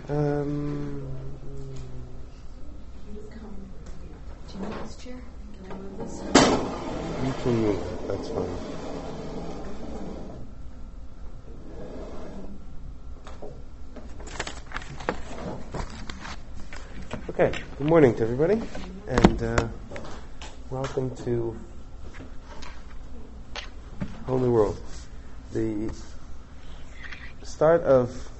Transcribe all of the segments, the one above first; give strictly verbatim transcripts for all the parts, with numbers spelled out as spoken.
Um, Do you move this chair? Can I move this? you can move it, that's fine. Okay, good morning to everybody, and uh, welcome to Whole New World. The start of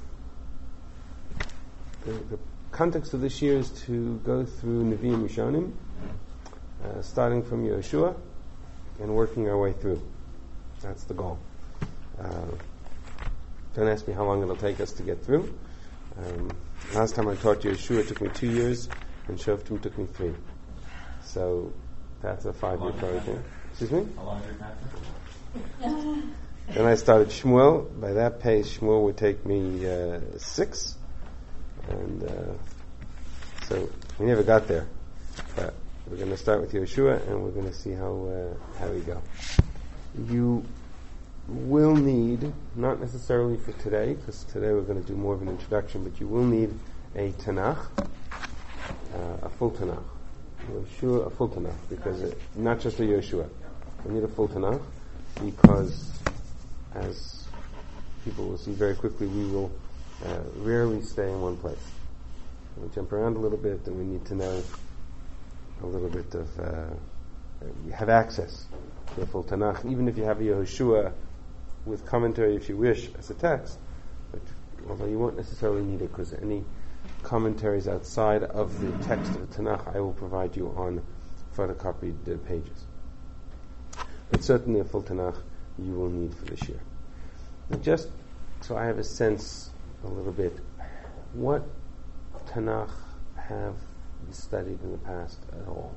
the, the context of this year is to go through Nevi'im Rishonim, uh, starting from Yehoshua and working our way through. That's the goal. Uh, don't ask me how long it'll take us to get through. Um, last time I taught Yehoshua, it took me two years, and Shoftim took me three. So that's a five-year project. Excuse me? How long did it happen? Then I started Shmuel. By that pace, Shmuel would take me uh, six. And uh, so we never got there. But we're going to start with Yehoshua, and we're going to see how uh, how we go. You will need, not necessarily for today, because today we're going to do more of an introduction, but you will need a Tanakh, uh, a full Tanakh. Yehoshua, a full Tanakh, because it, not just a Yehoshua. We need a full Tanakh, because as people will see very quickly, we will uh, rarely stay in one place. We jump around a little bit, and we need to know a little bit of, uh, you have access to a full Tanakh, even if you have a Yehoshua with commentary, if you wish, as a text, but although you won't necessarily need it, because any commentaries outside of the text of the Tanakh I will provide you on photocopied uh, pages. But certainly a full Tanakh you will need for this year. Now, just so I have a sense a little bit, what Tanakh have you studied in the past at all?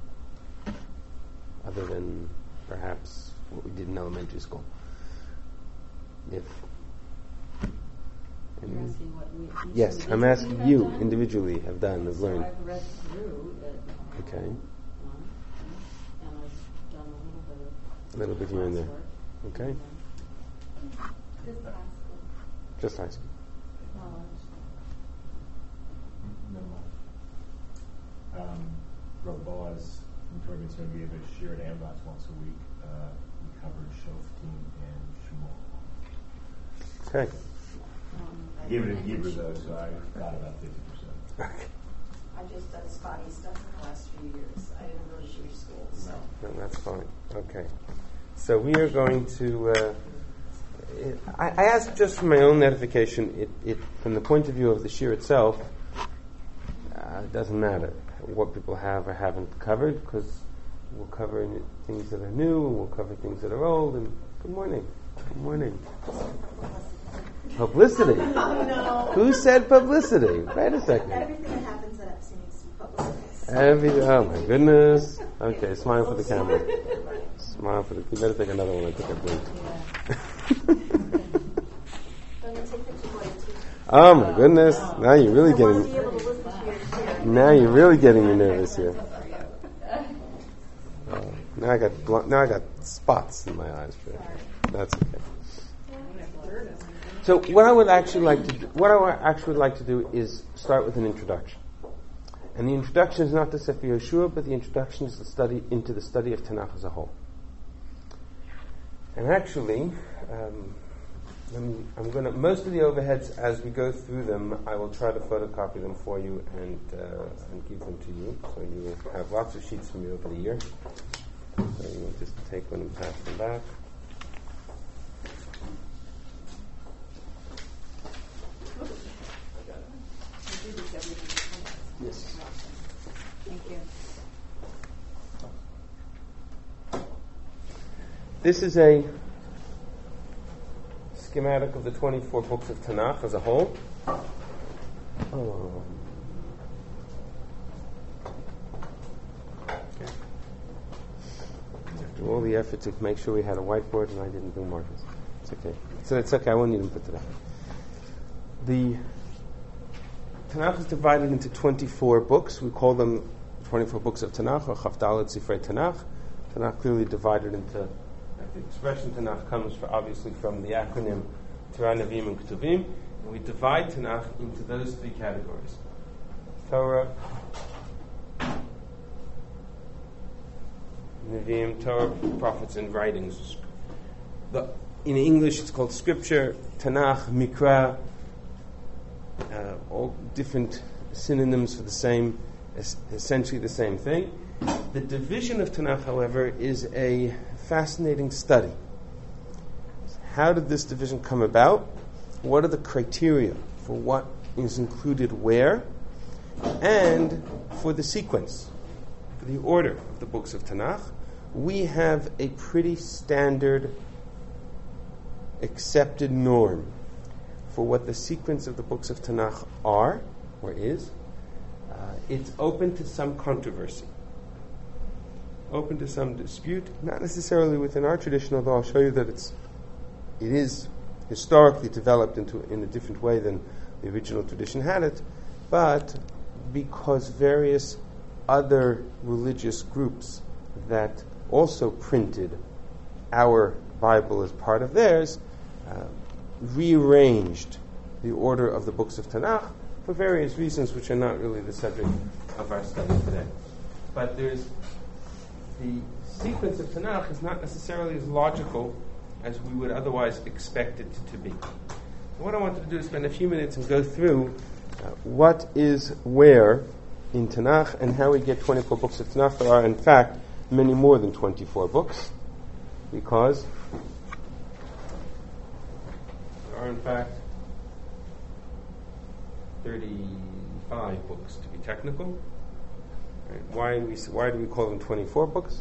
Other than perhaps what we did in elementary school. If You're asking what we each yes, I'm asking have you done? individually have done, have So learned. I've read through it. Okay. One, and I've done a little bit of A little bit here and there. classwork. Okay. Just high school. Just high school. College. No. Um, Rav Boaz from Torah Mitzvah gave a shir at Ambox once a week. Uh, we covered Shoftim and Shmuel. Okay. Um, I gave it in Hebrew though, so I got about fifty percent. I've just done spotty stuff in the last few years. I didn't go to Jewish school, so. No, that's fine. Okay. So we are going to. Uh, it, I, I ask just for my own edification. It, it from the point of view of the shir itself, uh, it doesn't matter what people have or haven't covered, because we'll cover in things that are new, and we'll cover things that are old. And good morning. Good morning. Publicity. Oh, no. Who said publicity? Wait a second. Everything that happens at Epstein needs to be publicized. Every, oh my goodness. Okay, smile for the camera. Smile for the. You better take another one. I think I blinked. Don't you take pictures while you're teaching? Oh my goodness. Now you're really I want to be getting. able to listen to your share. Now you're really getting me nervous here. Oh, now I got bl- now I got spots in my eyes. For it. That's okay. So what I would actually like to do, what I would actually like to do is start with an introduction. And the introduction is not to Sefer Yehoshua, but the introduction is the study into the study of Tanakh as a whole. And actually, um, let me, I'm going to most of the overheads as we go through them, I will try to photocopy them for you and uh, and give them to you, so you will have lots of sheets from me over the year. So you will just take one and pass them back. Yes. Thank you. This is a schematic of the twenty-four books of Tanakh as a whole. Oh. Okay. After all the effort to make sure we had a whiteboard and I didn't bring markers. It's okay. So it's okay, I won't need them for today. The Tanakh is divided into twenty-four books. We call them twenty-four books of Tanakh, or Chavdalet Sifrei Tanakh. Tanakh clearly divided into, the expression Tanakh comes for, obviously from the acronym Torah, Nevi'im, and Ketuvim. And we divide Tanakh into those three categories: Torah, Nevi'im, Torah, prophets, and writings. The, in English, it's called Scripture, Tanakh, Mikra, uh, all different synonyms for the same, es- essentially the same thing. The division of Tanakh, however, is a fascinating study. How did this division come about? What are the criteria for what is included where? And for the sequence, for the order of the books of Tanakh, we have a pretty standard, accepted norm for what the sequence of the books of Tanakh are, or is. Uh, it's open to some controversy, open to some dispute, not necessarily within our tradition, although I'll show you that it's it is historically developed into in a different way than the original tradition had it, but because various other religious groups that also printed our Bible as part of theirs uh, rearranged the order of the books of Tanakh for various reasons which are not really the subject of our study today. But there's the sequence of Tanakh is not necessarily as logical as we would otherwise expect it to be. What I wanted to do is spend a few minutes and go through uh, what is where in Tanakh and how we get twenty-four books of Tanakh. There are, in fact, many more than twenty-four books, because there are, in fact, thirty-five books to be technical. Right? Why, we, why do we call them twenty-four books?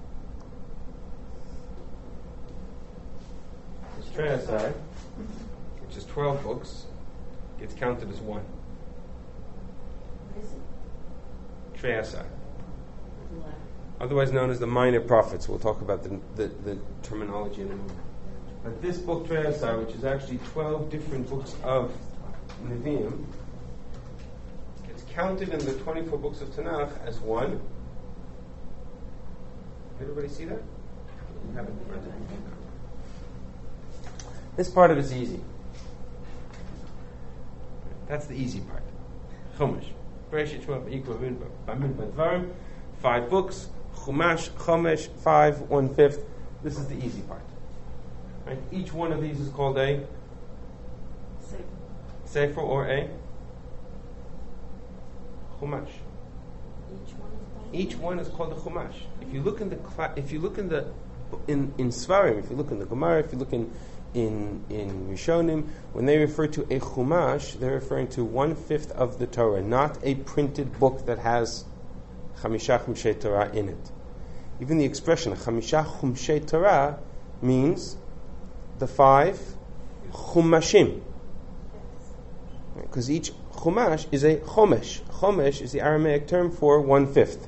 Treyasai, which is twelve books, gets counted as one. What is it? Treyasai, otherwise known as the minor prophets. We'll talk about the, the, the terminology in a moment. But this book, Treyasai, which is actually twelve different books of Nevi'im, gets counted in the twenty-four books of Tanakh as one. Everybody see that? You have it in front of you. This part of it's easy. That's the easy part. Chumash. Bereshit, Shemot, Vayikra, Bamidbar, Dvarim. Five books. Chumash, Chomesh, five, one-fifth. This is the easy part. Right? Each one of these is called a Sefer. Sefer or a Chumash. Each one is called. Each one is called a Chumash. If you look in the cla- if you look in the in in Svarim, if you look in the Gemara, if you look in In in Rishonim, when they refer to a Chumash, they're referring to one-fifth of the Torah, not a printed book that has Chamisha Chumshei Torah in it. Even the expression Chamisha Chumshei Torah means the five Chumashim. Because each Chumash is a Chomesh. Chomesh is the Aramaic term for one-fifth.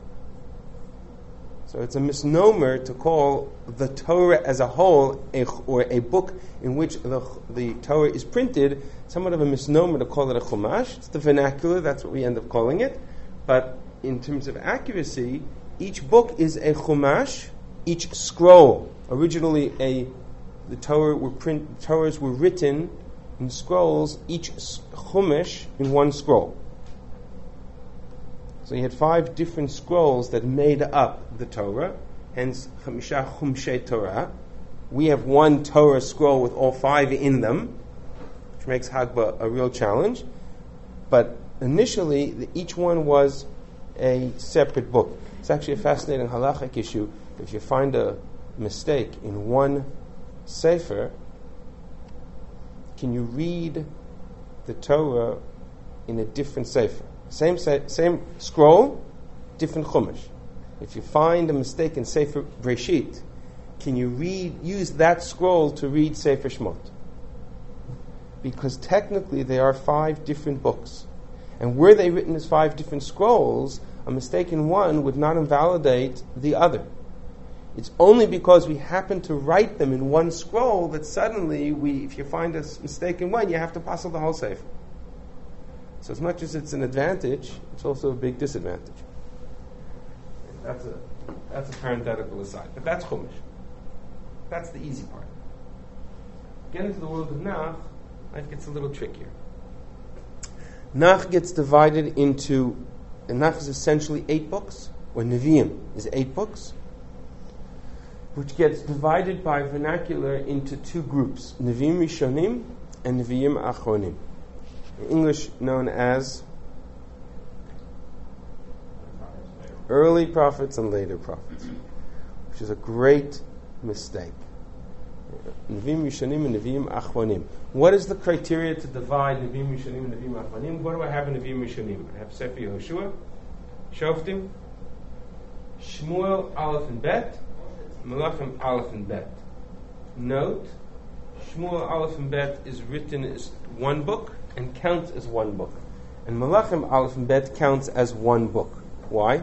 So it's a misnomer to call the Torah as a whole, a, or a book in which the, the Torah is printed, somewhat of a misnomer to call it a Chumash. It's the vernacular, that's what we end up calling it. But in terms of accuracy, each book is a Chumash, each scroll. Originally, a the Torah were print, Torahs were written in scrolls, each Chumash in one scroll. So you had five different scrolls that made up the Torah, hence Chamisha Chumshei Torah. We have one Torah scroll with all five in them, which makes Hagbah a real challenge. But initially, the, each one was a separate book. It's actually a fascinating halachic issue. If you find a mistake in one sefer, can you read the Torah in a different sefer? Same same scroll, different chumash. If you find a mistake in Sefer Breshit, can you read use that scroll to read Sefer Shemot? Because technically they are five different books. And were they written as five different scrolls, a mistake in one would not invalidate the other. It's only because we happen to write them in one scroll that suddenly, we, if you find a mistake in one, you have to passel the whole Sefer. So as much as it's an advantage, it's also a big disadvantage. That's a that's a parenthetical aside. But that's Chumash. That's the easy part. Get into the world of Nach, life gets a little trickier. Nach gets divided into, and Nach is essentially eight books, or Nevi'im is eight books, which gets divided by vernacular into two groups, Nevi'im Rishonim and Nevi'im Achronim. In English known as early prophets and later prophets, which is a great mistake. Nevi'im Rishonim and Nevi'im Achronim. What is the criteria to divide Nevi'im Rishonim and Nevi'im Achronim? What do I have in Nevi'im Rishonim? I have Sefer Yehoshua, Shoftim, Shmuel, Aleph and Bet, Malachim, Aleph and Bet. Note, Shmuel, Aleph and Bet is written as one book and counts as one book. And Malachim, Aleph and Bet counts as one book. Why?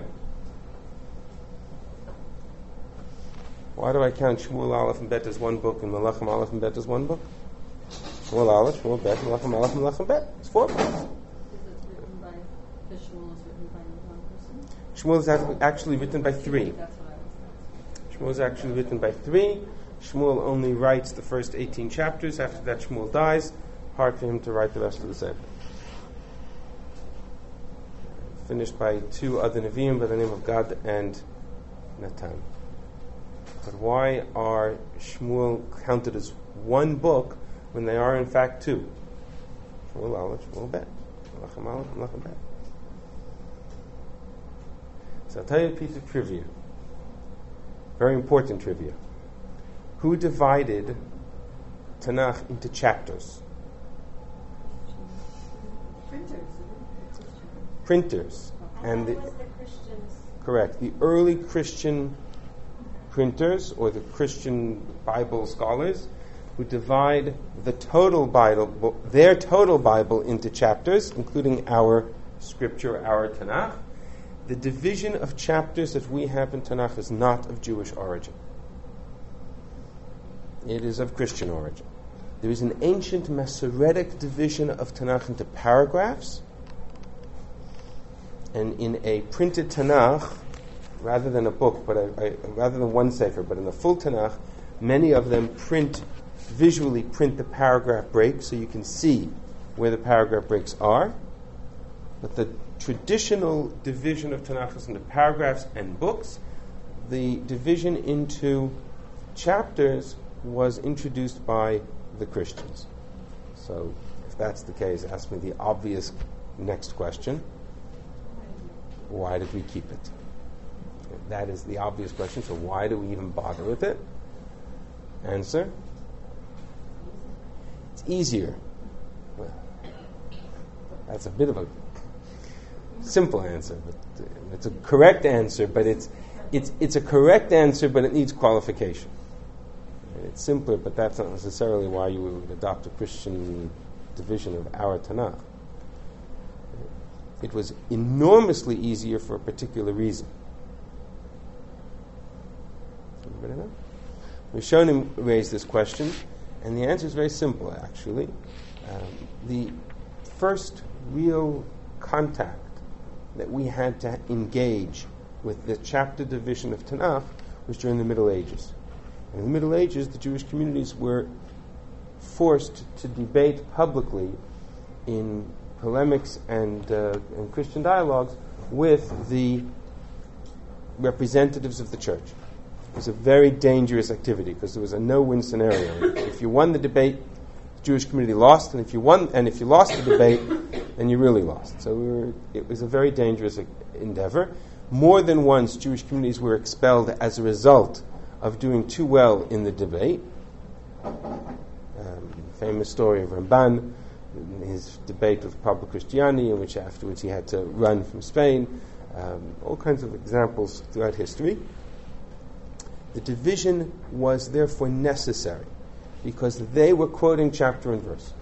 Why do I count Shmuel, Aleph and Bet as one book and Malachim, Aleph and Bet as one book? Shmuel, Aleph, Shmuel, Bet, Malachim, Aleph, Malachim, Bet. It's four books. Because it's written by, the Shmuel is written by one person? Shmuel is actually written by three. That's what I was asking. Shmuel is actually written by three. Shmuel only writes the first eighteen chapters. After that, Shmuel dies. Hard for him to write the rest of the Sefer. Finished by two other Nevi'im by the name of Gad and Natan. But why are Shmuel counted as one book when they are in fact two? Shmuel Aleph, Shmuel Bet. Malachim Aleph, Malachim Bet. So I'll tell you a piece of trivia. Very important trivia. Who divided Tanakh into chapters? Printers. Printers. And the, was the Christians. correct. The early Christian printers, or the Christian Bible scholars, who divide the total Bible, their total Bible into chapters, including our scripture, our Tanakh. The division of chapters that we have in Tanakh is not of Jewish origin. It is of Christian origin. There is an ancient Masoretic division of Tanakh into paragraphs, and in a printed Tanakh, rather than a book, but a, a, rather than one sefer, but in the full Tanakh, many of them print, visually print the paragraph breaks, so you can see where the paragraph breaks are. But the traditional division of Tanakh is into paragraphs and books. The division into chapters was introduced by the Christians. So, if that's the case, ask me the obvious next question. Why did we keep it? That is the obvious question, so why do we even bother with it? Answer? It's easier. Well, that's a bit of a simple answer, but uh, it's a correct answer, but it's it's it's a correct answer, but it needs qualification. And it's simpler, but that's not necessarily why you would adopt a Christian division of our Tanakh. It was enormously easier for a particular reason. Everybody know? Rishonim raised this question, and the answer is very simple, actually. Um, the first real contact that we had to engage with the chapter division of Tanakh was during the Middle Ages. In the Middle Ages, the Jewish communities were forced to debate publicly in polemics and, uh, and Christian dialogues with the representatives of the church. It was a very dangerous activity because there was a no-win scenario. If you won the debate, the Jewish community lost, and if you won, and if you lost the debate, then you really lost. So we were, it was a very dangerous endeavor. More than once, Jewish communities were expelled as a result of doing too well in the debate. Um, famous story of Ramban, his debate with Pablo Cristiani, in which afterwards he had to run from Spain. Um, all kinds of examples throughout history. The division was therefore necessary because they were quoting chapter and verse.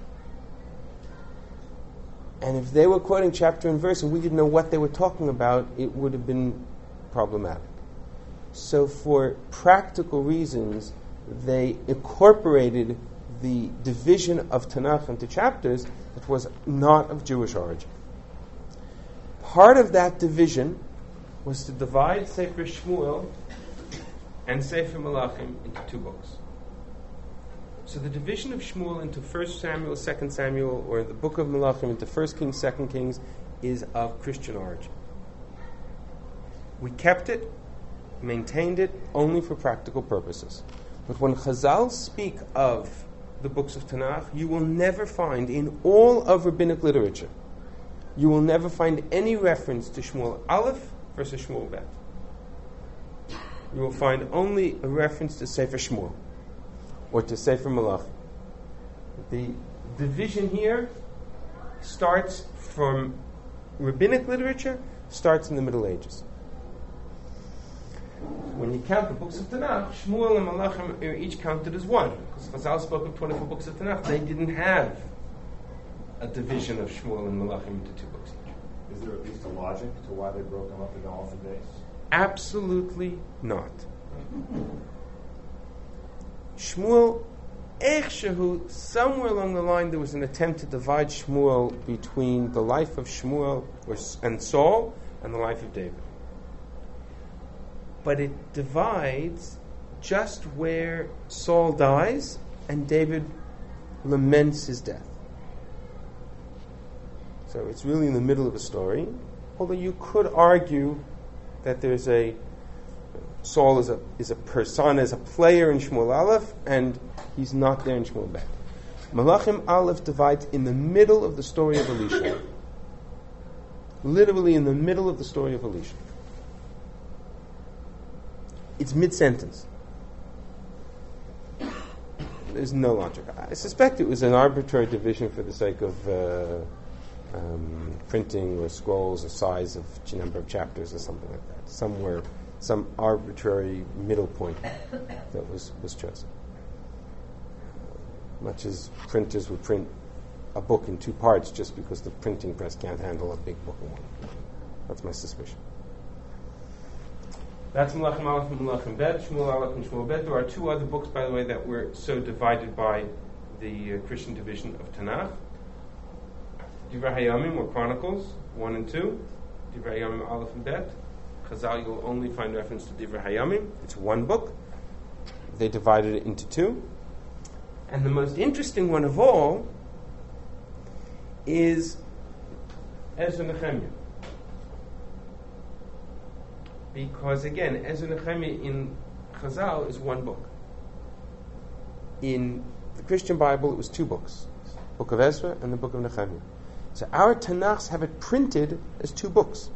And if they were quoting chapter and verse and we didn't know what they were talking about, it would have been problematic. So for practical reasons, they incorporated the division of Tanakh into chapters that was not of Jewish origin. Part of that division was to divide Sefer Shmuel and Sefer Malachim into two books. So the division of Shmuel into First Samuel, Second Samuel, or the Book of Melachim into First Kings, Second Kings, is of Christian origin. We kept it, maintained it only for practical purposes. But when Chazal speak of the books of Tanakh, you will never find in all of rabbinic literature, you will never find any reference to Shmuel Aleph versus Shmuel Bet. You will find only a reference to Sefer Shmuel or to Sefer Malach. The division here starts from rabbinic literature, starts in the Middle Ages. When you count the books of Tanakh, Shmuel and Malachim are each counted as one. Because Chazal spoke of twenty-four books of Tanakh, they didn't have a division of Shmuel and Malachim into two books each. Is there at least a logic to why they broke them up into alphabets? Absolutely not. Shmuel, Echshahu, somewhere along the line there was an attempt to divide Shmuel between the life of Shmuel and Saul and the life of David. But it divides just where Saul dies and David laments his death. So it's really in the middle of a story, although you could argue that there's a Saul is a is a persona, is a player in Shmuel Aleph, and he's not there in Shmuel Bet. Malachim Aleph divides in the middle of the story of Elisha. Literally in the middle of the story of Elisha. It's mid-sentence. There's no logic. I suspect it was an arbitrary division for the sake of uh, um, printing or scrolls or size of ch- number of chapters or something like that. Somewhere, some arbitrary middle point that was, was chosen. Much as printers would print a book in two parts just because the printing press can't handle a big book in one. That's my suspicion. That's Malachim Aleph and Malachim Bet, Shmuel Aleph and Shmuel Bet. There are two other books, by the way, that were so divided by the uh, Christian division of Tanakh. Divrei Hayamim, or Chronicles, one and two. Divrei Hayamim Aleph and Bet. Chazal, you'll only find reference to Divrei Hayamim. It's one book. They divided it into two. And the most interesting one of all is Ezra Nehemiah. Because again, Ezra Nehemiah in Chazal is one book. In the Christian Bible, it was two books: Book of Ezra and the Book of Nehemiah. So our Tanakhs have it printed as two books,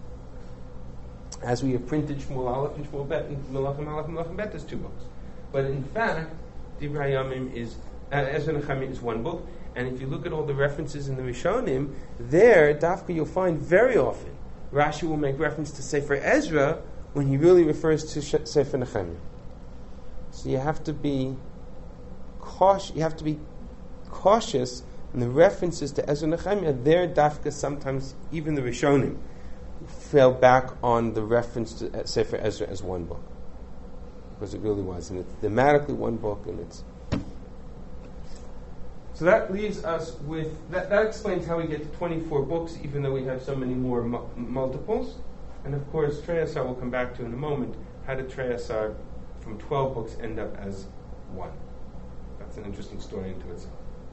as we have printed Shmuel Aleph and Shmuel Bet and Malachim Aleph and Malachim Bet as two books. But in fact, Divrei Hayamim is uh, Ezra Nehemiah is one book. And if you look at all the references in the Rishonim, there, Dafka, you'll find very often Rashi will make reference to Sefer Ezra when he really refers to Sh- Sefer Nehemiah. So you have to be cautious. You have to be cautious in the references to Ezra Nehemiah. There, Dafka, sometimes even the Rishonim fell back on the reference to Sefer Ezra as one book, because it really was, and it's thematically one book, and it's. So that leaves us with, that, that explains how we get to twenty-four books, even though we have so many more mu- multiples. And of course, Treyasar we'll come back to in a moment. How did Treyasar from twelve books end up as one? That's an interesting story into itself.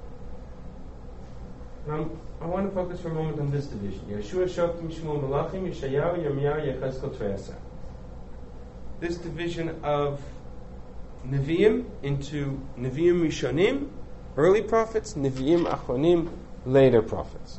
Now, I want to focus for a moment on this division. Yeshua, Shoftim, Shmuel, Malachim, Yeshayahu, Yirmiyahu, Yechezkel, Treyasar. This division of Nevi'im into Nevi'im Rishonim, early prophets, Nevi'im Achronim, later prophets.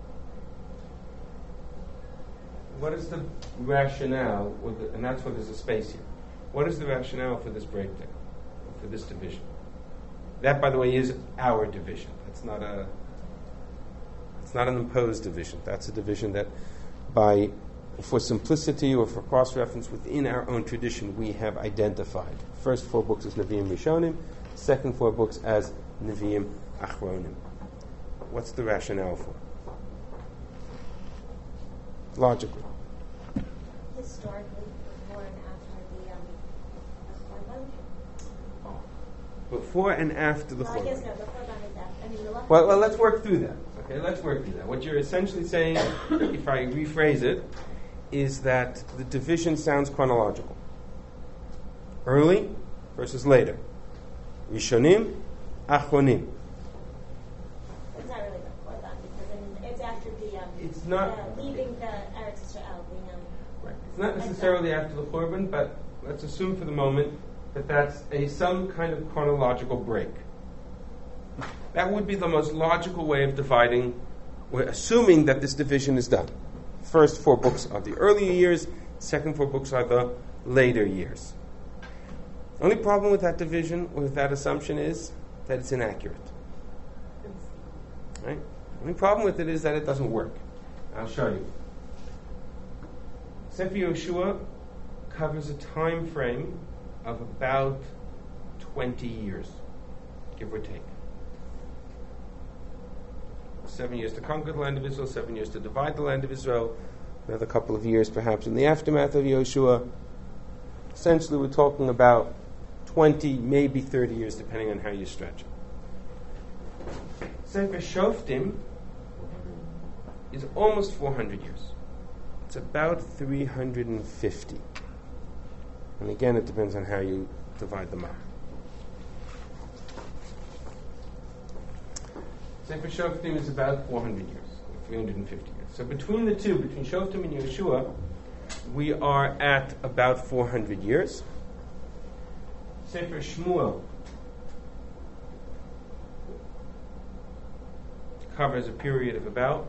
What is the rationale, or the, and that's why there's a space here. What is the rationale for this breakdown, for this division? That, by the way, is our division. That's not a, it's not an imposed division. That's a division that, by, for simplicity or for cross-reference within our own tradition, we have identified. First four books as Nevi'im Rishonim, second four books as Nevi'im Achronim. What's the rationale for? Logically. Historically, before and after the um, the Churban. Oh. Before and after the Well, I guess Churban. no, the Churban is after. I mean, the Lach- Well, well, let's work through that. Okay, let's work through that. What you're essentially saying, if I rephrase it, is that the division sounds chronological. Early versus later. Rishonim Achronim. It's not really the Korban because I mean, it's after the um, It's not- the leaving the Eretz Yisrael. We know. Right. It's not necessarily after the Churban, but let's assume for the moment that that's a some kind of chronological break. That would be the most logical way of dividing. We're assuming that this division is done. First four books are the earlier years, second four books are the later years. The only problem with that division, with that assumption, is that it's inaccurate. Right? The only problem with it is that it doesn't work. I'll show you. Sefer Yoshua covers a time frame of about twenty years, give or take. Seven years to conquer the land of Israel, seven years to divide the land of Israel, another couple of years perhaps in the aftermath of Yoshua. Essentially, we're talking about twenty, maybe thirty years, depending on how you stretch it. Sefer Shoftim is almost four hundred years. It's about three hundred fifty. And again, it depends on how you divide them up. Sefer Shoftim is about four hundred years, three hundred fifty years. So between the two, between Shoftim and Yoshua, we are at about four hundred years. Sefer Shmuel covers a period of about,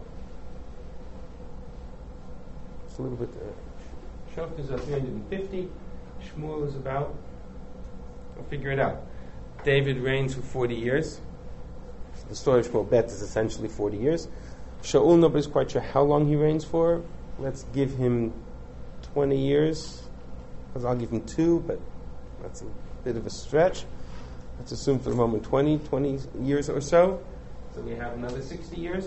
it's a little bit, uh, Shoftim is about three hundred fifty, Shmuel is about, I'll figure it out. David reigns for forty years. The story of Shmuel Bet is essentially forty years. Shaul, nobody's quite sure how long he reigns for. Let's give him twenty years, because I'll give him two, but that's a bit of a stretch. Let's assume for the moment twenty, twenty years or so. So we have another sixty years.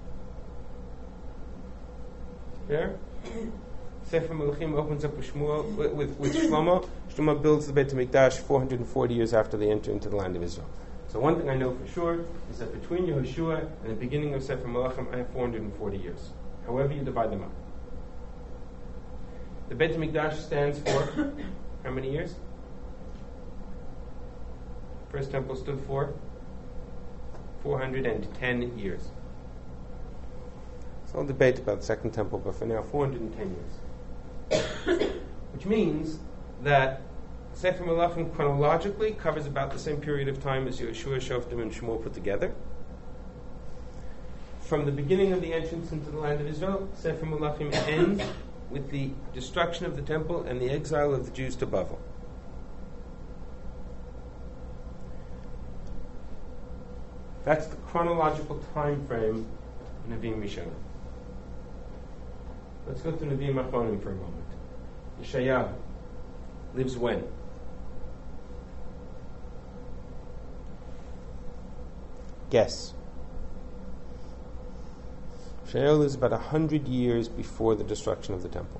There. Sefer Melachim opens up with Shmuel, with, with, with Shlomo. Shlomo builds the Beit HaMikdash four hundred forty years after they enter into the land of Israel. So one thing I know for sure is that between Yehoshua and the beginning of Sefer Melachim, I have four hundred forty years. However you divide them up. The Beit HaMikdash stands for how many years? First temple stood for four hundred ten years. So I'll debate about the second temple, but for now, four hundred ten years. Which means that Sefer Melachim chronologically covers about the same period of time as Yoshua, Shoftim, and Shmuel put together. From the beginning of the entrance into the land of Israel, Sefer Melachim ends with the destruction of the temple and the exile of the Jews to Bavel. That's the chronological time frame of Nevi'im Rishonim. Let's go to Nevi'im Achronim for a moment. Yeshayahu lives when? Guess. Yeshayahu lives about a hundred years before the destruction of the temple.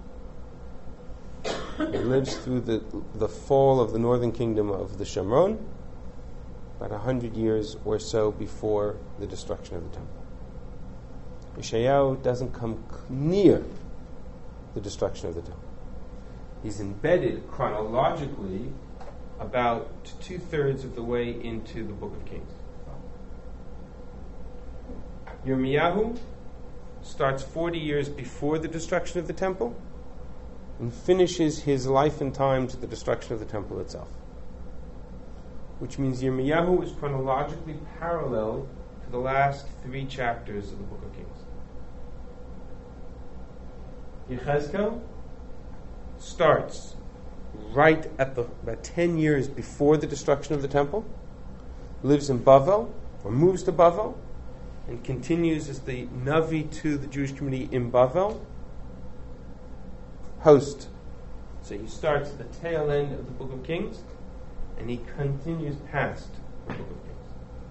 He lives through the the fall of the northern kingdom of the Shomron, about a hundred years or so before the destruction of the temple. Yeshayahu doesn't come near the destruction of the temple. He's embedded chronologically about two-thirds of the way into the Book of Kings. Yirmiyahu starts forty years before the destruction of the temple and finishes his life and time to the destruction of the temple itself. Which means Yirmiyahu is chronologically parallel to the last three chapters of the Book of Kings. Yechezkel starts right at the about ten years before the destruction of the temple, lives in Bavel, or moves to Bavel, and continues as the Navi to the Jewish community in Bavel. Host. So he starts at the tail end of the Book of Kings, and he continues past the Book of Kings.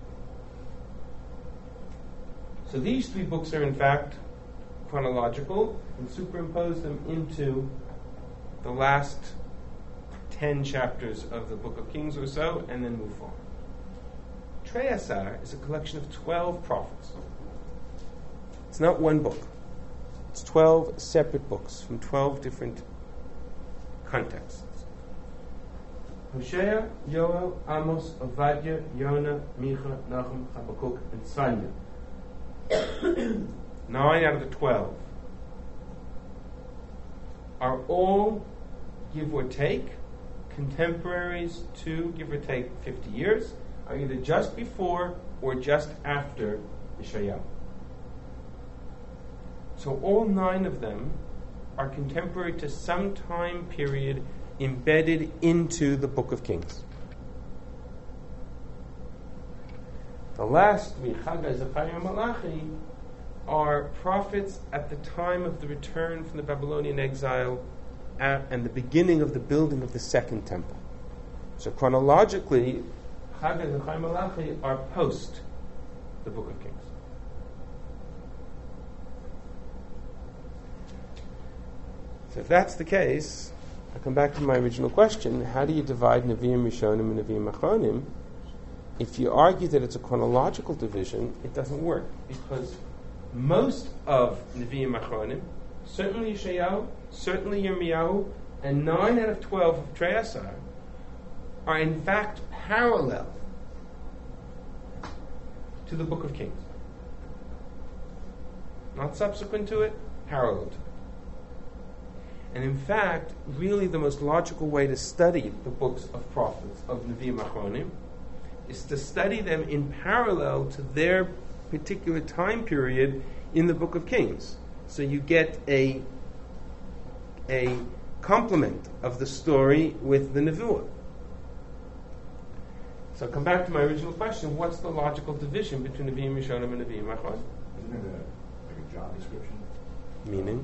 So these three books are in fact chronological, and superimpose them into the last ten chapters of the Book of Kings or so, and then move forward. Trei Asar is a collection of twelve prophets. It's not one book. It's twelve separate books from twelve different contexts. Hosea, Yoel, Amos, Ovadia, Yonah, Micha, Nahum, Habakkuk, and Tzvanya. Nine out of the twelve are all, give or take, contemporaries to, give or take, fifty years, are either just before or just after Yeshayahu. So all nine of them are contemporary to some time period embedded into the Book of Kings. The last three, Haggai, Zechariah, Malachi, are prophets at the time of the return from the Babylonian exile at, and the beginning of the building of the second temple. So chronologically, Haggai, Zechariah, Malachi are post the Book of Kings. So if that's the case, I come back to my original question: how do you divide Nevi'im Rishonim and Nevi'im Achronim? If you argue that it's a chronological division, it doesn't work, because most of Nevi'im Achronim, certainly Yeshayahu, certainly Yirmiyahu, and nine out of twelve of Trei Asar, are in fact parallel to the Book of Kings. Not subsequent to it, parallel to it. And in fact, really the most logical way to study the books of prophets, of Nevi'im Achronim, is to study them in parallel to their particular time period in the Book of Kings. So you get a, a complement of the story with the Nevuah. So I'll come back to my original question: what's the logical division between Nevi'im Rishonim and Nevi'im Achronim? Isn't it a, like a job description? Meaning?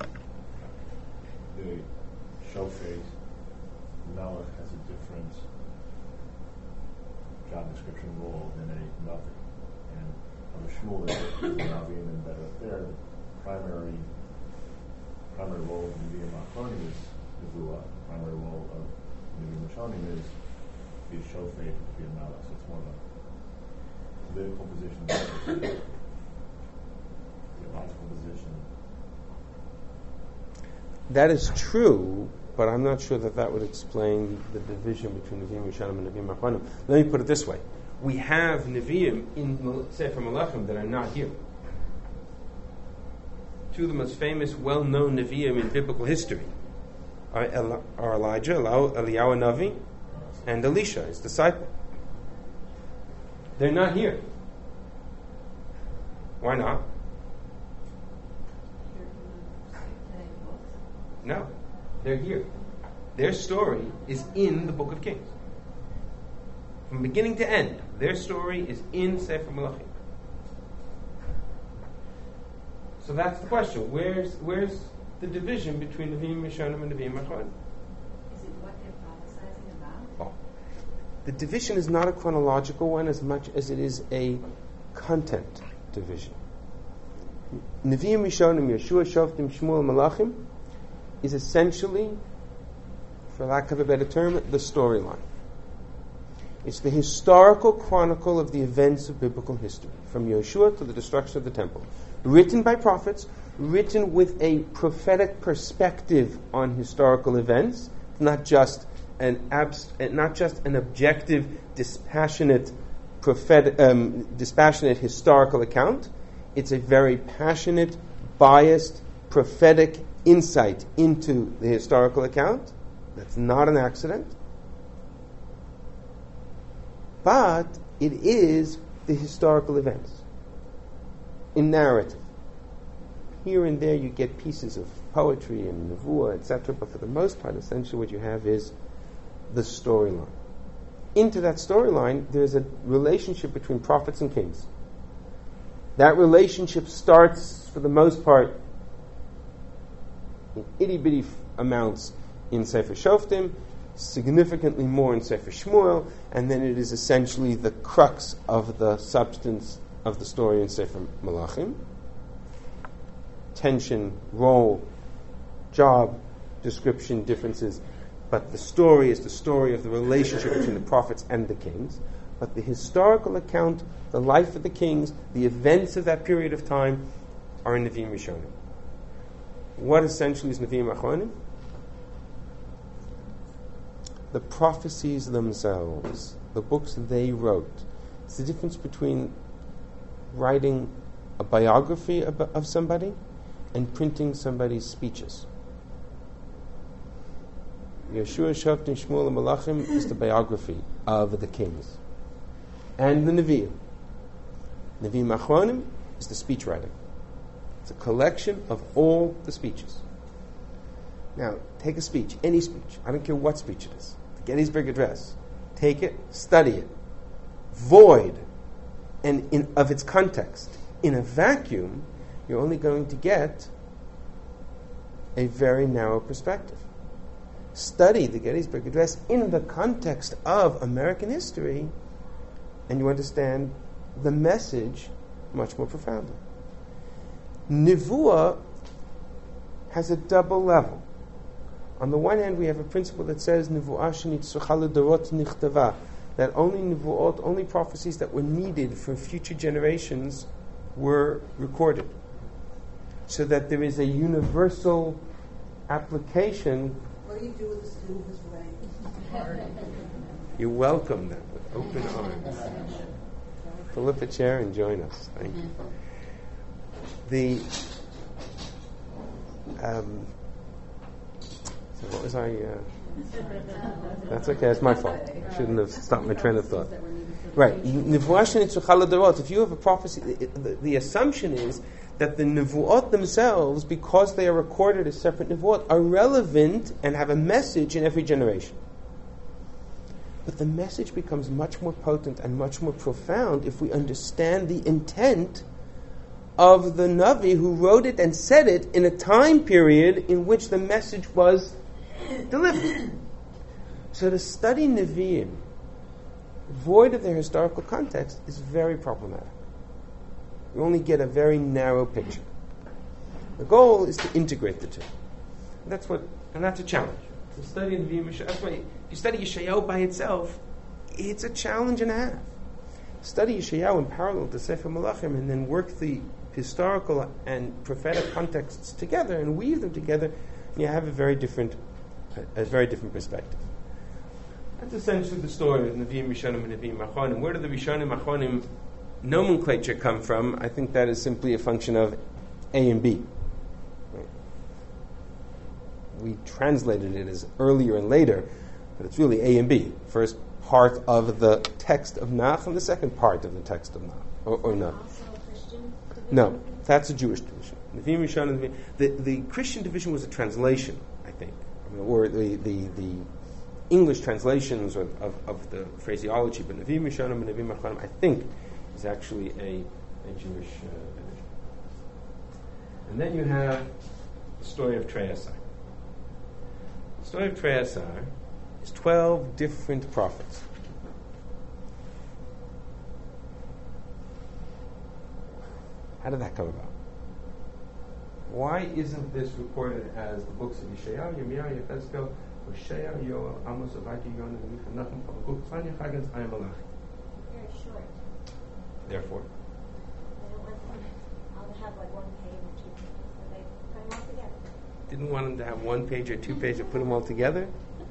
The Shofet, Melech has a different job description role than a Navi. And on the Shmuel, there's a Navi, and then better up there, the primary primary role of Nevi'im Achronim is Nevuah. The primary role of Nevi'im Rishonim is the Shofet, to be a Melech. So it's more of a political position, theological position. That is true, but I'm not sure that that would explain the division between Nevi'im Rishonim and Nevi'im Achronim. Let me put it this way. We have Nevi'im in Sefer Malachim that are not here. Two of the most famous, well-known Nevi'im in biblical history are, El- are Elijah, Eliyahu Navi, and Elisha, his disciple. They're not here. Why not? No, they're here. Their story is in the Book of Kings. From beginning to end, their story is in Sefer Malachim. So that's the question. Where's where's the division between Nevi'im Rishonim and Nevi'im Achronim? Is it what they're prophesying about? Oh. The division is not a chronological one as much as it is a content division. Nevi'im Rishonim, Yeshua, Shoftim, Shmuel, Malachim, is essentially, for lack of a better term, the storyline. It's the historical chronicle of the events of biblical history, from Yeshua to the destruction of the temple. Written by prophets, written with a prophetic perspective on historical events, not just an abs- not just an objective, dispassionate, prophetic, um, dispassionate historical account. It's a very passionate, biased, prophetic insight into the historical account. That's not an accident. But it is the historical events in narrative. Here and there you get pieces of poetry and nevuah, et cetera, but for the most part, essentially what you have is the storyline. Into that storyline, there's a relationship between prophets and kings. That relationship starts, for the most part, in itty-bitty f- amounts in Sefer Shoftim, significantly more in Sefer Shmuel, and then it is essentially the crux of the substance of the story in Sefer Malachim. Tension, role, job, description, differences, but the story is the story of the relationship between the prophets and the kings. But the historical account, the life of the kings, the events of that period of time are in Nevi'im Rishonim. What essentially is Nevi'im Achronim? the prophecies themselves, the books they wrote. It's the difference between writing a biography of, of somebody and printing somebody's speeches. Yeshua, Shoftim, Shmuel, and Malachim is the biography of the kings. And the Nevi'im. Nevi'im Achronim is the speech writing. It's a collection of all the speeches. Now, take a speech, any speech. I don't care what speech it is. The Gettysburg Address. Take it, study it. Void and in, of its context. In a vacuum, you're only going to get a very narrow perspective. Study the Gettysburg Address in the context of American history, and you understand the message much more profoundly. Nevuah has a double level. On the one hand, we have a principle that says Nevuah shenitzrucha ledorot nichtava, that only Nevuot, only prophecies that were needed for future generations were recorded, so that there is a universal application. What do you do with the student who's writing? You welcome them with open arms. Pull up a chair and join us. Thank you. The um, so what was I? Uh, that's okay. It's my fault. I shouldn't have stopped my train of thought. Right. If you have a prophecy, the, the assumption is that the nevuot themselves, because they are recorded as separate nevuot, are relevant and have a message in every generation. But the message becomes much more potent and much more profound if we understand the intent of the Navi who wrote it and said it in a time period in which the message was delivered. So to study Nevi'im, void of their historical context, is very problematic. You only get a very narrow picture. The goal is to integrate the two. And that's what, and that's a challenge. To study Nevi'im, that's why if you study Yeshayahu by itself, it's a challenge and a half. Study Yeshayahu in parallel to Sefer Malachim, and then work the historical and prophetic contexts together and weave them together, and you have a very different, a, a very different perspective. That's essentially the story of Nevi'im Rishonim and Nevi'im Achronim. Where do the Rishonim Achronim nomenclature come from? I think that is simply a function of A and B. Right. We translated it as earlier and later, but it's really A and B. First part of the text of Nach and the second part of the text of Nach. Or, or no. Also a Christian division? No, that's a Jewish division. Nevi'im Rishonim, the, the Christian division was a translation, I think. I mean, or the, the, the English translations of, of, of the phraseology, but Nevi'im Rishonim and Nevi'im Achronim, I think, is actually a, a Jewish uh, division. And then you have the story of Trei Asar. The story of Trei Asar is twelve different prophets. How did that come about? Why isn't this recorded as the books of Yeshayahu, Yirmiyahu, Yechezkel, Hosea, Yoel, Amos, Obadiah, Yonah, Micha, Nachum, Habakkuk, Tzfanya, Chagaz, Ayam, Malachi? Very short. Therefore, I don't want them. I'll have like one page or two pages, so they put them all together. didn't want them to have one page or two pages, put them all together.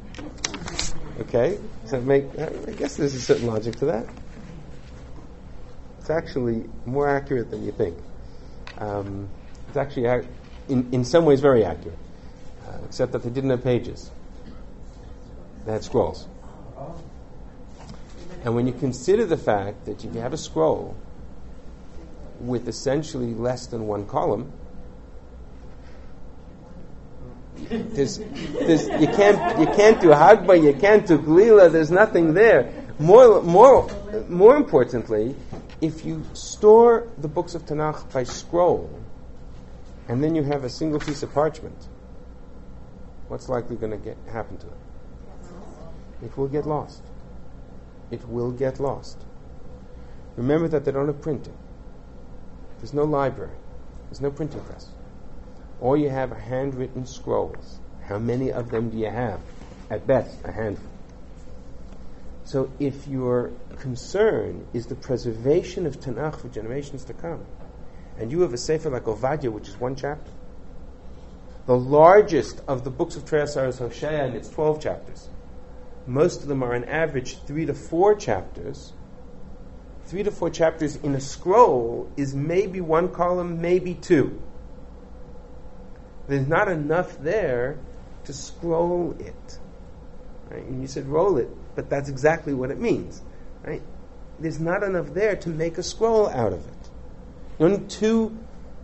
Okay, so make. I guess there's a certain logic to that. It's actually more accurate than you think. Um, it's actually, ac- in in some ways, very accurate, uh, except that they didn't have pages. They had scrolls. And when you consider the fact that if you have a scroll with essentially less than one column, there's, there's, you can't you can't do Hagba, you can't do Glila. There's nothing there. More more more importantly, if you store the books of Tanakh by scroll, and then you have a single piece of parchment, what's likely going to get happen to it? It will get lost. It will get lost. Remember that they don't have printing. There's no library. There's no printing press. All you have are handwritten scrolls. How many of them do you have? At best, a handful. So if your concern is the preservation of Tanakh for generations to come, and you have a sefer like Ovadia, which is one chapter, the largest of the books of Trei Asar is Hosea, and it's twelve chapters. most of them are on average three to four chapters. Three to four chapters in a scroll is maybe one column, maybe two. There's not enough there to scroll it. Right? And you said roll it, but that's exactly what it means. Right? There's not enough there to make a scroll out of it. You don't need two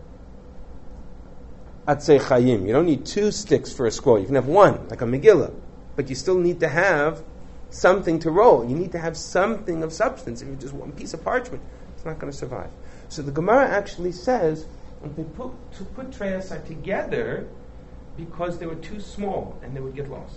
Atzei Chayim. You don't need two sticks for a scroll. You can have one, like a Megillah. But you still need to have something to roll. You need to have something of substance. If you're just one piece of parchment, it's not going to survive. So the Gemara actually says they put, to put Treyasar together because they were too small and they would get lost.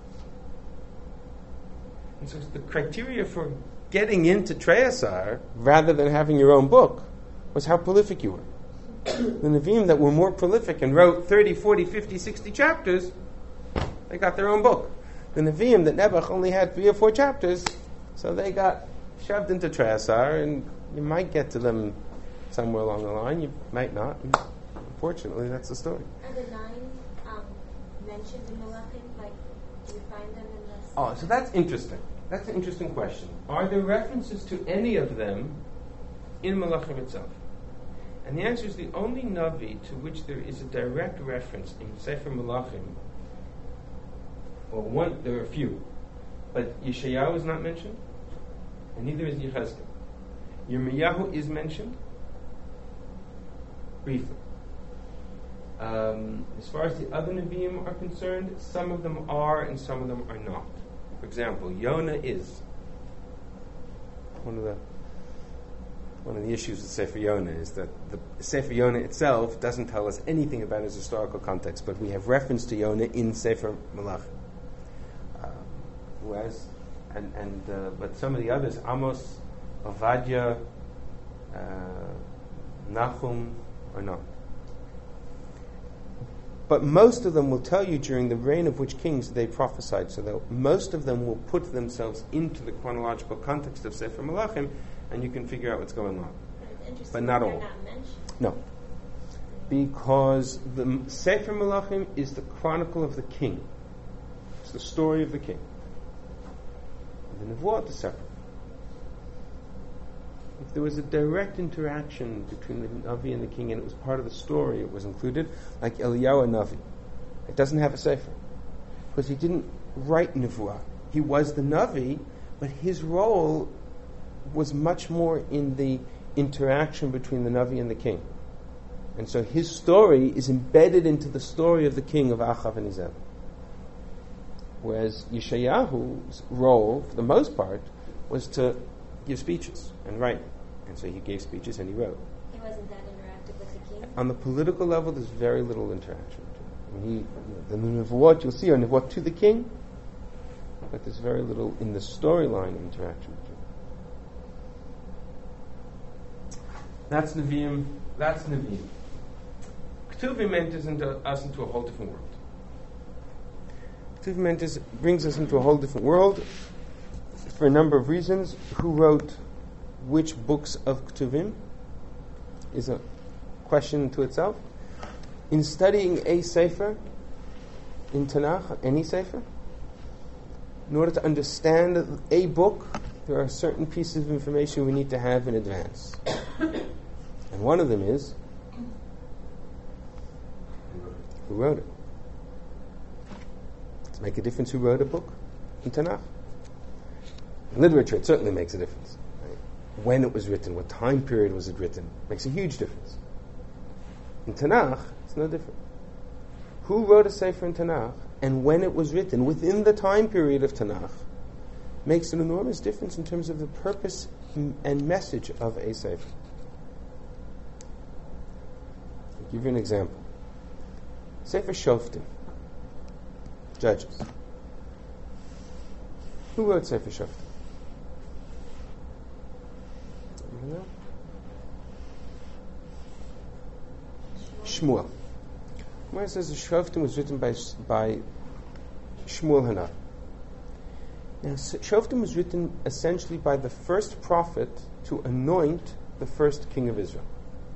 And so the criteria for getting into Treyasar, rather than having your own book, was how prolific you were. The Nevi'im that were more prolific and wrote thirty, forty, fifty, sixty chapters, they got their own book. The Nevi'im that Nebuch only had three or four chapters, so they got shoved into Treyasar, and you might get to them somewhere along the line, you might not. Unfortunately, that's the story. Are the nine um, mentioned in Malachim? Like, do you find them in the... Oh, so that's interesting. That's an interesting question. Are there references to any of them in Malachim itself? And the answer is the only Navi to which there is a direct reference in Sefer Malachim, well, one, there are a few, but Yeshayahu is not mentioned, and neither is Yechezkel. Yirmiyahu is mentioned, briefly. Um, as far as the other Nevi'im are concerned, some of them are and some of them are not. For example, Yonah is. One of the one of the issues with Sefer Yonah is that the Sefer Yonah itself doesn't tell us anything about his historical context, but we have reference to Yonah in Sefer Malachim. Um, whereas, and and uh, but some of the others, Amos, Ovadia, uh, Nahum, are not. But most of them will tell you during the reign of which kings they prophesied. So that most of them will put themselves into the chronological context of Sefer Malachim, and you can figure out what's going on. But it's interesting But not they're all. not mentioned. No. Because the Sefer Malachim is the chronicle of the king. It's the story of the king. The Nevuot is separate. If there was a direct interaction between the Navi and the king and it was part of the story, it was included, like Eliyahu Navi. It doesn't have a Sefer. Because he didn't write Nevuah. He was the Navi, but his role was much more in the interaction between the Navi and the king. And so his story is embedded into the story of the king of Achav and Izeb. Whereas Yeshayahu's role, for the most part, was to give speeches and write. And so he gave speeches and he wrote. He wasn't that interactive with the king? On the political level, there's very little interaction. I mean, he, the Nevuot, you'll see, are Nevuot to the king, but there's very little in the storyline interaction. That's Nevi'im. That's Nevi'im. Ketuvim enters into us into a whole different world. Ketuvim enters, brings us into a whole different world for a number of reasons. Who wrote which books of Ketuvim is a question to itself. In studying a Sefer, in Tanakh, any Sefer, in order to understand a book, there are certain pieces of information we need to have in advance. And one of them is, who wrote it? Does it make a difference who wrote a book in Tanakh? In literature, it certainly makes a difference. Right? When it was written, what time period was it written, makes a huge difference. In Tanakh, it's no different. Who wrote a Sefer in Tanakh, and when it was written, within the time period of Tanakh, makes an enormous difference in terms of the purpose and message of a Sefer. I'll give you an example. Sefer Shoftim, Judges. Who wrote Sefer Shoftim? No? Shmuel. Where it says the Shoftim was written by by Shmuel Hanavi. Now, Shoftim was written essentially by the first prophet to anoint the first king of Israel.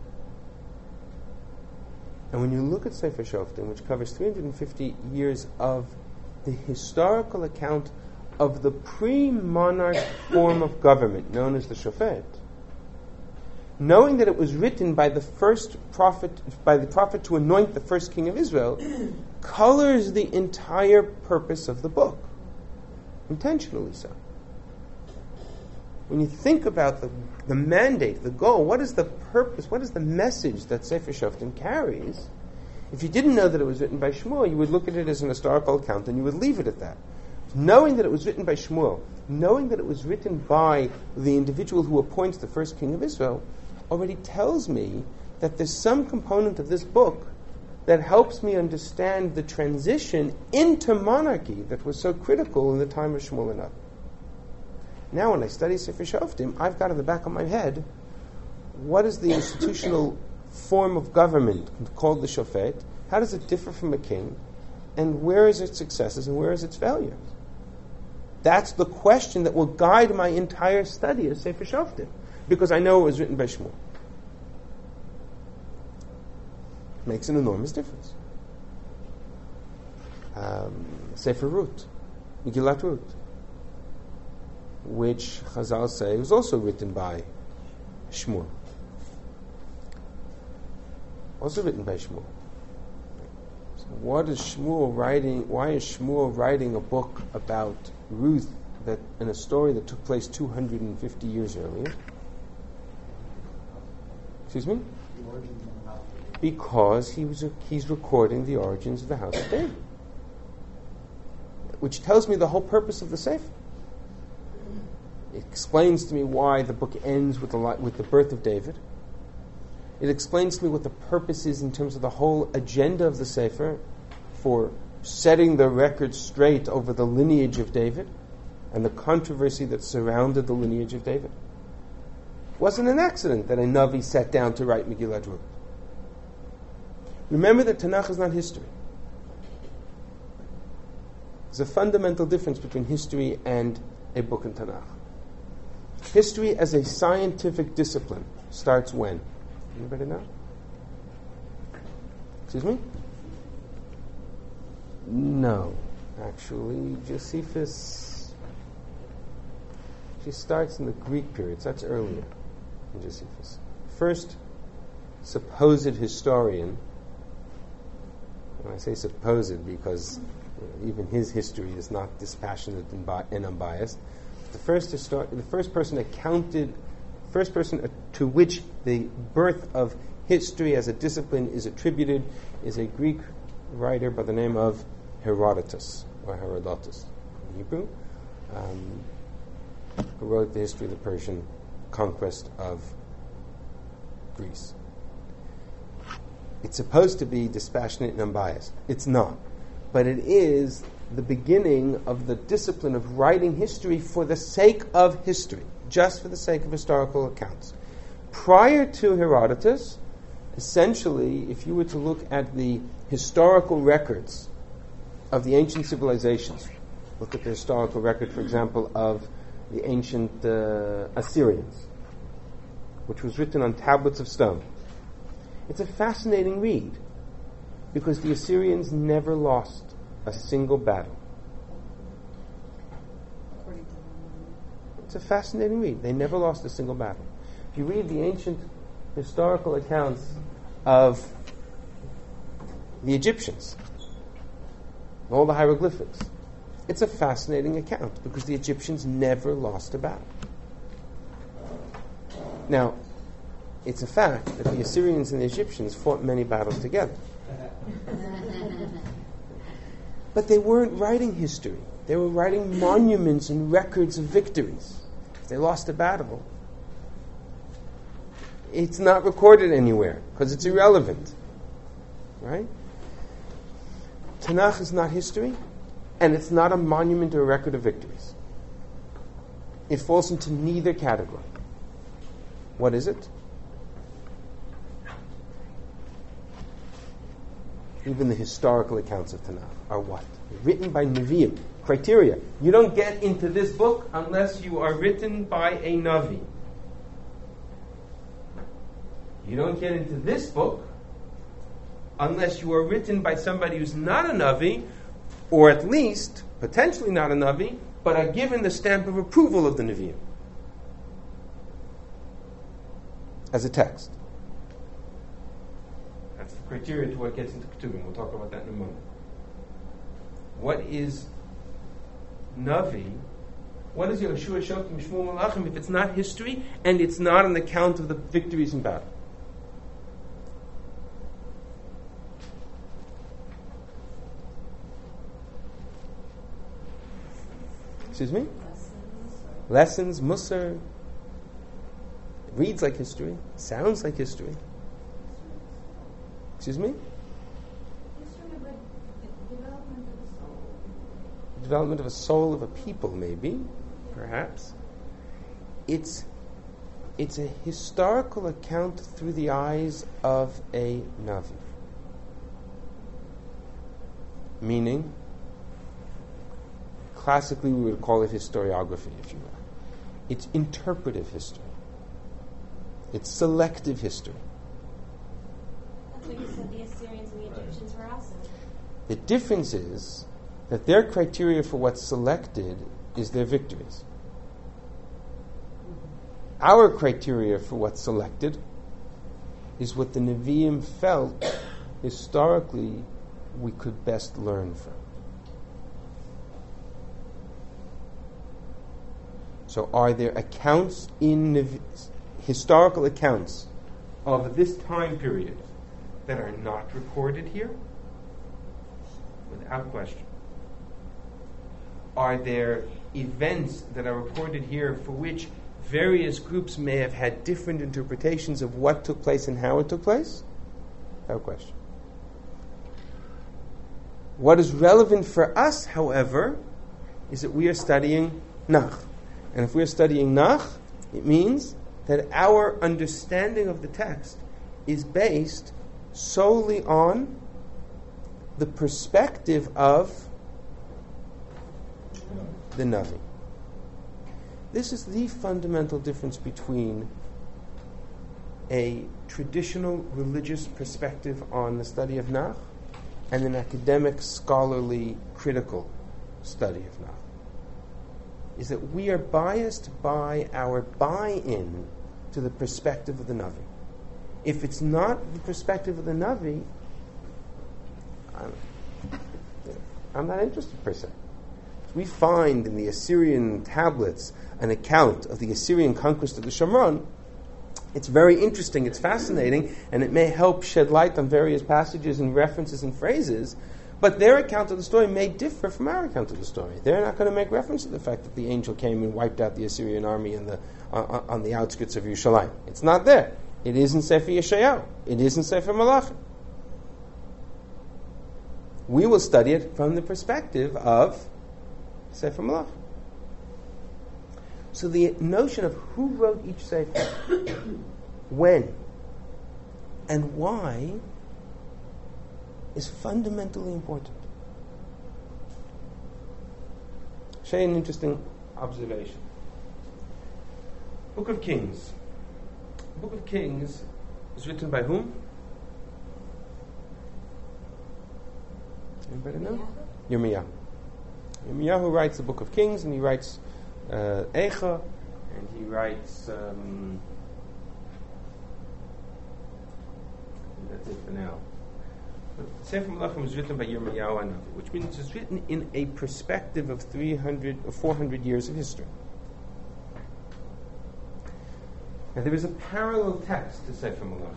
And when you look at Sefer Shoftim, which covers three hundred fifty years of the historical account of the pre-monarch form of government known as the shofet, knowing that it was written by the first prophet, by the prophet to anoint the first king of Israel, colors the entire purpose of the book, intentionally so. When you think about the, the mandate, the goal, what is the purpose, what is the message that Sefer Shoftim carries? If you didn't know that it was written by Shmuel, you would look at it as an historical account and you would leave it at that. Knowing that it was written by Shmuel, knowing that it was written by the individual who appoints the first king of Israel, already tells me that there's some component of this book that helps me understand the transition into monarchy that was so critical in the time of Shmuel and Navi. Now when I study Sefer Shoftim, I've got in the back of my head, what is the institutional form of government called the Shofet? How does it differ from a king? And where is its successes and where is its failures? That's the question that will guide my entire study of Sefer Shoftim, because I know it was written by Shmuel. Makes an enormous difference. Um, Sefer Ruth, Megillat Ruth, which Chazal say was also written by Shmuel. Also written by Shmuel. So what is Shmuel writing? Why is Shmuel writing a book about Ruth that in a story that took place two hundred fifty years earlier? Excuse me? Because he was he's recording the origins of the house of David, which tells me the whole purpose of the Sefer. It explains to me why the book ends with the with the birth of David. It explains to me what the purpose is in terms of the whole agenda of the Sefer for setting the record straight over the lineage of David and the controversy that surrounded the lineage of David. It wasn't an accident that a Navi sat down to write Megillat Ruth. Remember that Tanakh is not history. There's a fundamental difference between history and a book in Tanakh. History as a scientific discipline starts when? Anybody know? Excuse me? No. Actually, Josephus, she starts in the Greek period. So that's earlier in Josephus. First supposed historian, and I say supposed because you know, even his history is not dispassionate and, bi- and unbiased. The first histor- the first person accounted, first person to which the birth of history as a discipline is attributed is a Greek writer by the name of Herodotus, or Herodotus in Hebrew, um, who wrote the history of the Persian conquest of Greece. It's supposed to be dispassionate and unbiased. It's not. But it is the beginning of the discipline of writing history for the sake of history, just for the sake of historical accounts. Prior to Herodotus, essentially, if you were to look at the historical records of the ancient civilizations, look at the historical record, for example, of the ancient uh, Assyrians, which was written on tablets of stone. It's a fascinating read, because the Assyrians never lost a single battle. It's a fascinating read. They never lost a single battle. If you read the ancient historical accounts of the Egyptians, all the hieroglyphics, it's a fascinating account because the Egyptians never lost a battle. Now, it's a fact that the Assyrians and the Egyptians fought many battles together. But they weren't writing history. They were writing monuments and records of victories. If they lost a battle, it's not recorded anywhere because it's irrelevant. Right? Tanakh is not history, and it's not a monument or a record of victories. It falls into neither category. What is it? Even the historical accounts of Tanakh are what? Written by Nevi'im. Criteria. You don't get into this book unless you are written by a Navi. You don't get into this book unless you are written by somebody who's not a Navi, or at least, potentially not a Navi, but are given the stamp of approval of the Nevi'im as a text. That's the criteria to what gets into Ketuvim. We'll talk about that in a moment. What is Navi? What is Yehoshua Shokim Shmuel Malachim if it's not history and it's not an account of the victories in battle? Excuse me? Lessons, Musar. It reads like history, sounds like history. Excuse me? History of a development of the soul. Development of a soul of a people, maybe, perhaps. It's it's a historical account through the eyes of a Navi. Meaning, classically we would call it historiography, if you will. It's interpretive history. It's selective history. That's what you said the Assyrians and the Egyptians were also. The difference is that their criteria for what's selected is their victories. Our criteria for what's selected is what the Nevi'im felt historically we could best learn from. So are there accounts in Nevi- historical accounts of this time period that are not recorded here? Without question. Are there events that are recorded here for which various groups may have had different interpretations of what took place and how it took place? Without question. What is relevant for us, however, is that we are studying Nach. And if we're studying Nach, it means that our understanding of the text is based solely on the perspective of the Navi. This is the fundamental difference between a traditional religious perspective on the study of Nach and an academic, scholarly, critical study of Nach. Is that we are biased by our buy-in to the perspective of the Navi. If it's not the perspective of the Navi, I'm, I'm not interested per se. We find in the Assyrian tablets an account of the Assyrian conquest of the Shomron. It's very interesting, it's fascinating, and it may help shed light on various passages and references and phrases, but their account of the story may differ from our account of the story. They're not going to make reference to the fact that the angel came and wiped out the Assyrian army in the, uh, on the outskirts of Yerushalayim. It's not there. It is in Sefer Yeshayahu. It is in Sefer Malachim. We will study it from the perspective of Sefer Malachim. So the notion of who wrote each Sefer, when, and why is fundamentally important. Show you an interesting observation. Book of Kings. Book of Kings is written by whom? Anybody know? Yirmiyahu. Yirmiyahu writes the Book of Kings, and he writes uh, Eicha, and he writes. Um, that's it for now. But Sefer Malachim was written by Yirmiyahu Hanavi, which means it's written in a perspective of three hundred or four hundred years of history. Now there is a parallel text to Sefer Malachim.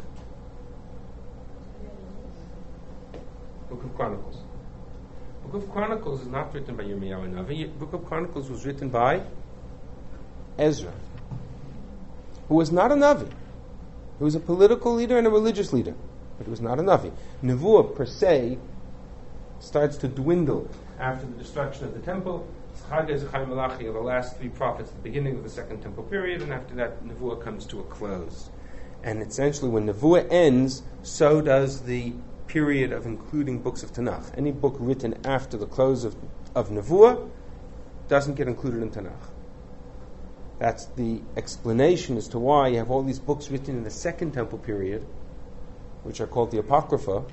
Book of Chronicles. Book of Chronicles is not written by Yirmiyahu Hanavi. Book of Chronicles was written by Ezra, who was not a Navi. He was a political leader and a religious leader, but he was not a Navi. Nevuah, per se, starts to dwindle after the destruction of the temple. Chagai Zechariah Malachi are the last three prophets at the beginning of the Second Temple period, and after that, Nevuah comes to a close. And essentially, when Nevuah ends, so does the period of including books of Tanakh. Any book written after the close of, of Nevuah doesn't get included in Tanakh. That's the explanation as to why you have all these books written in the Second Temple period, which are called the Apocrypha,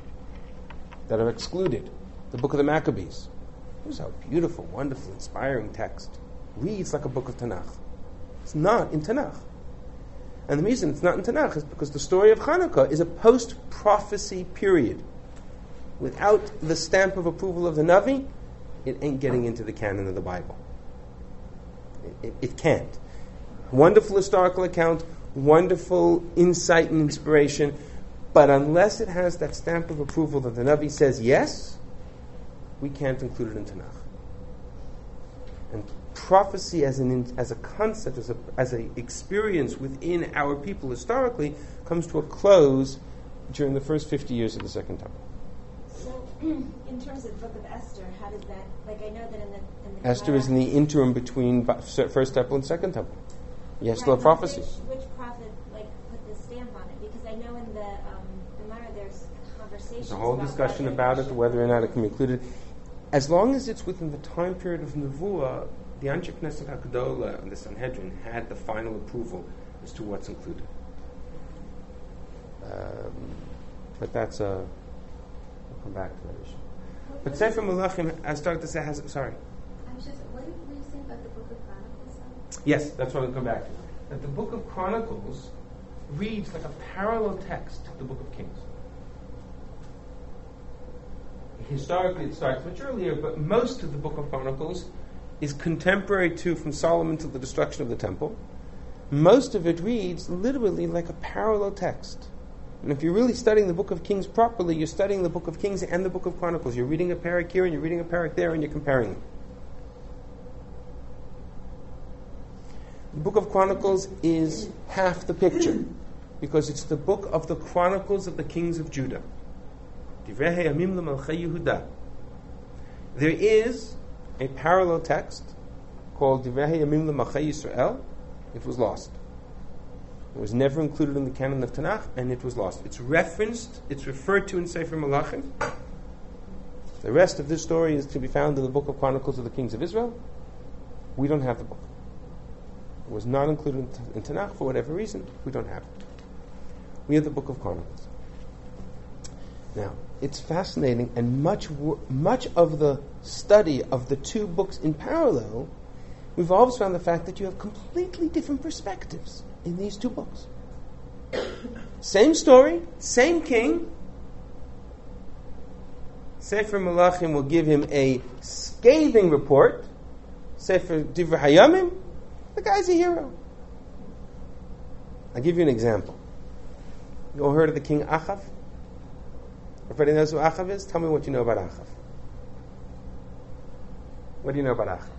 that are excluded. The Book of the Maccabees. It was a beautiful, wonderful, inspiring text. reads like a book of Tanakh. It's not in Tanakh. And the reason it's not in Tanakh is because the story of Hanukkah is a post-prophecy period. Without the stamp of approval of the Navi, it ain't getting into the canon of the Bible. It, it, it can't. Wonderful historical account, wonderful insight and inspiration, but unless it has that stamp of approval that the Navi says yes, we can't include it in Tanakh. And prophecy as an as a concept, as a as a experience within our people historically, comes to a close during the first fifty years of the Second Temple. So, in terms of the Book of Esther, how does that? Like, I know that in the, in the Esther Gemara, is in the interim between ba- First Temple and Second Temple. Yes, still right, have prophecies. Which, which prophet like put the stamp on it? Because I know in the um, Gemara there's conversations. There's a whole about discussion whether about it it, should whether or be not it can be included. As long as it's within the time period of Nevuah, the Anshe Knesset HaGedolah and the Sanhedrin had the final approval as to what's included. Um, but that's a... We'll come back to that issue. But Sefer Melachim, I started to say, has... Sorry. I was just, what did you say about the Book of Chronicles? Then? Yes, that's what I'll come back to. That the Book of Chronicles reads like a parallel text to the Book of Kings. Historically, it starts much earlier, but most of the Book of Chronicles is contemporary to from Solomon to the destruction of the temple. Most of it reads literally like a parallel text. And if you're really studying the Book of Kings properly, you're studying the Book of Kings and the Book of Chronicles. You're reading a parak here and you're reading a parak there and you're comparing them. The Book of Chronicles is half the picture because it's the book of the Chronicles of the Kings of Judah. Divrei Hayamim L'Malchei Yehuda. There is a parallel text called Divrei Hayamim L'Malchei Yisrael. It was lost. It was never included in the canon of Tanakh, and it was lost. It's referenced, it's referred to in Sefer Melachim. The rest of this story is to be found in the Book of Chronicles of the Kings of Israel. We don't have the book. It was not included in, in Tanakh for whatever reason. We don't have it. We have the Book of Chronicles. Now, it's fascinating, and much wor- much of the study of the two books in parallel revolves around the fact that you have completely different perspectives in these two books. Same story, same king. Sefer Melachim will give him a scathing report. Sefer Divrei Hayamim, the guy's a hero. I'll give you an example. You all heard of the king Achav? Everybody knows who Achav is? Tell me what you know about Achav. What do you know about Achav?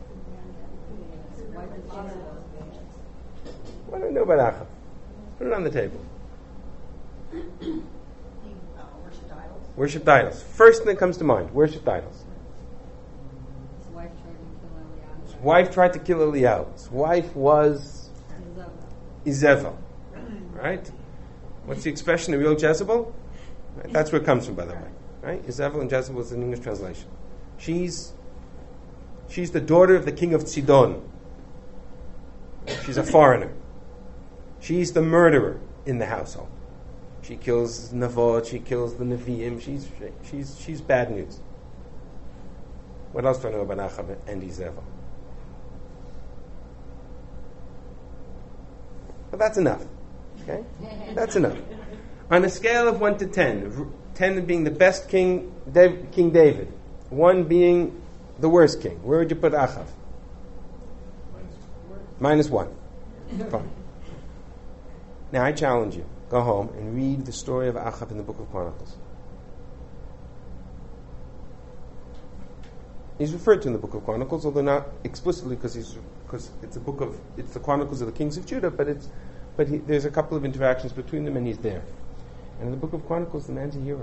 What do you know about Achav? Put it on the table. He uh, worshipped idols. Worshipped idols. First thing that comes to mind. Worshipped idols. His wife tried to kill Eliyahu. His wife tried to kill Eliyahu. His wife was Izebel. Right? What's the expression? The real Jezebel? Right? That's where it comes from, by the way. Right? Izebel and Jezebel is an English translation. She's she's the daughter of the king of Sidon. She's a foreigner. She's the murderer in the household. She kills Navot, she kills the Nevi'im, she's she's she's bad news. What else do I know about Achav and Izebel? But that's enough. Okay? That's enough. On a scale of one to ten, ten being the best king, Dav- King David, one being the worst king, where would you put Achav? Minus one. Fine. Now I challenge you. Go home and read the story of Achav in the Book of Chronicles. He's referred to in the Book of Chronicles, although not explicitly, because he's because it's a book of it's the Chronicles of the Kings of Judah. But it's but he, there's a couple of interactions between them, and he's there. And in the Book of Chronicles, the man's a hero.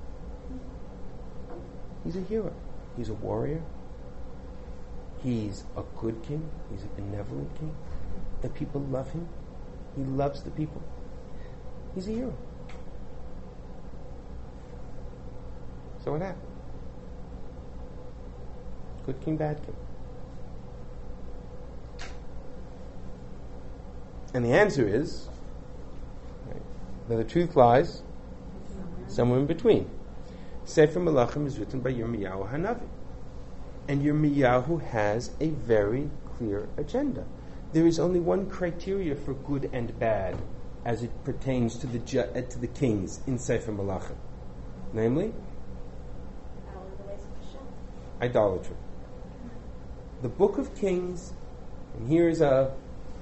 He's a hero. He's a warrior. He's a good king. He's a benevolent king. The people love him. He loves the people. He's a hero. So what happened? Good king, bad king. And the answer is, right, that the truth lies somewhere in between. Sefer Melachim is written by Yirmiyahu Hanavi. And Yirmiyahu has a very clear agenda. There is only one criteria for good and bad as it pertains to the ju- uh, to the kings in Sefer Malachim, namely Following the ways of Hashem. idolatry. The Book of Kings, and here is a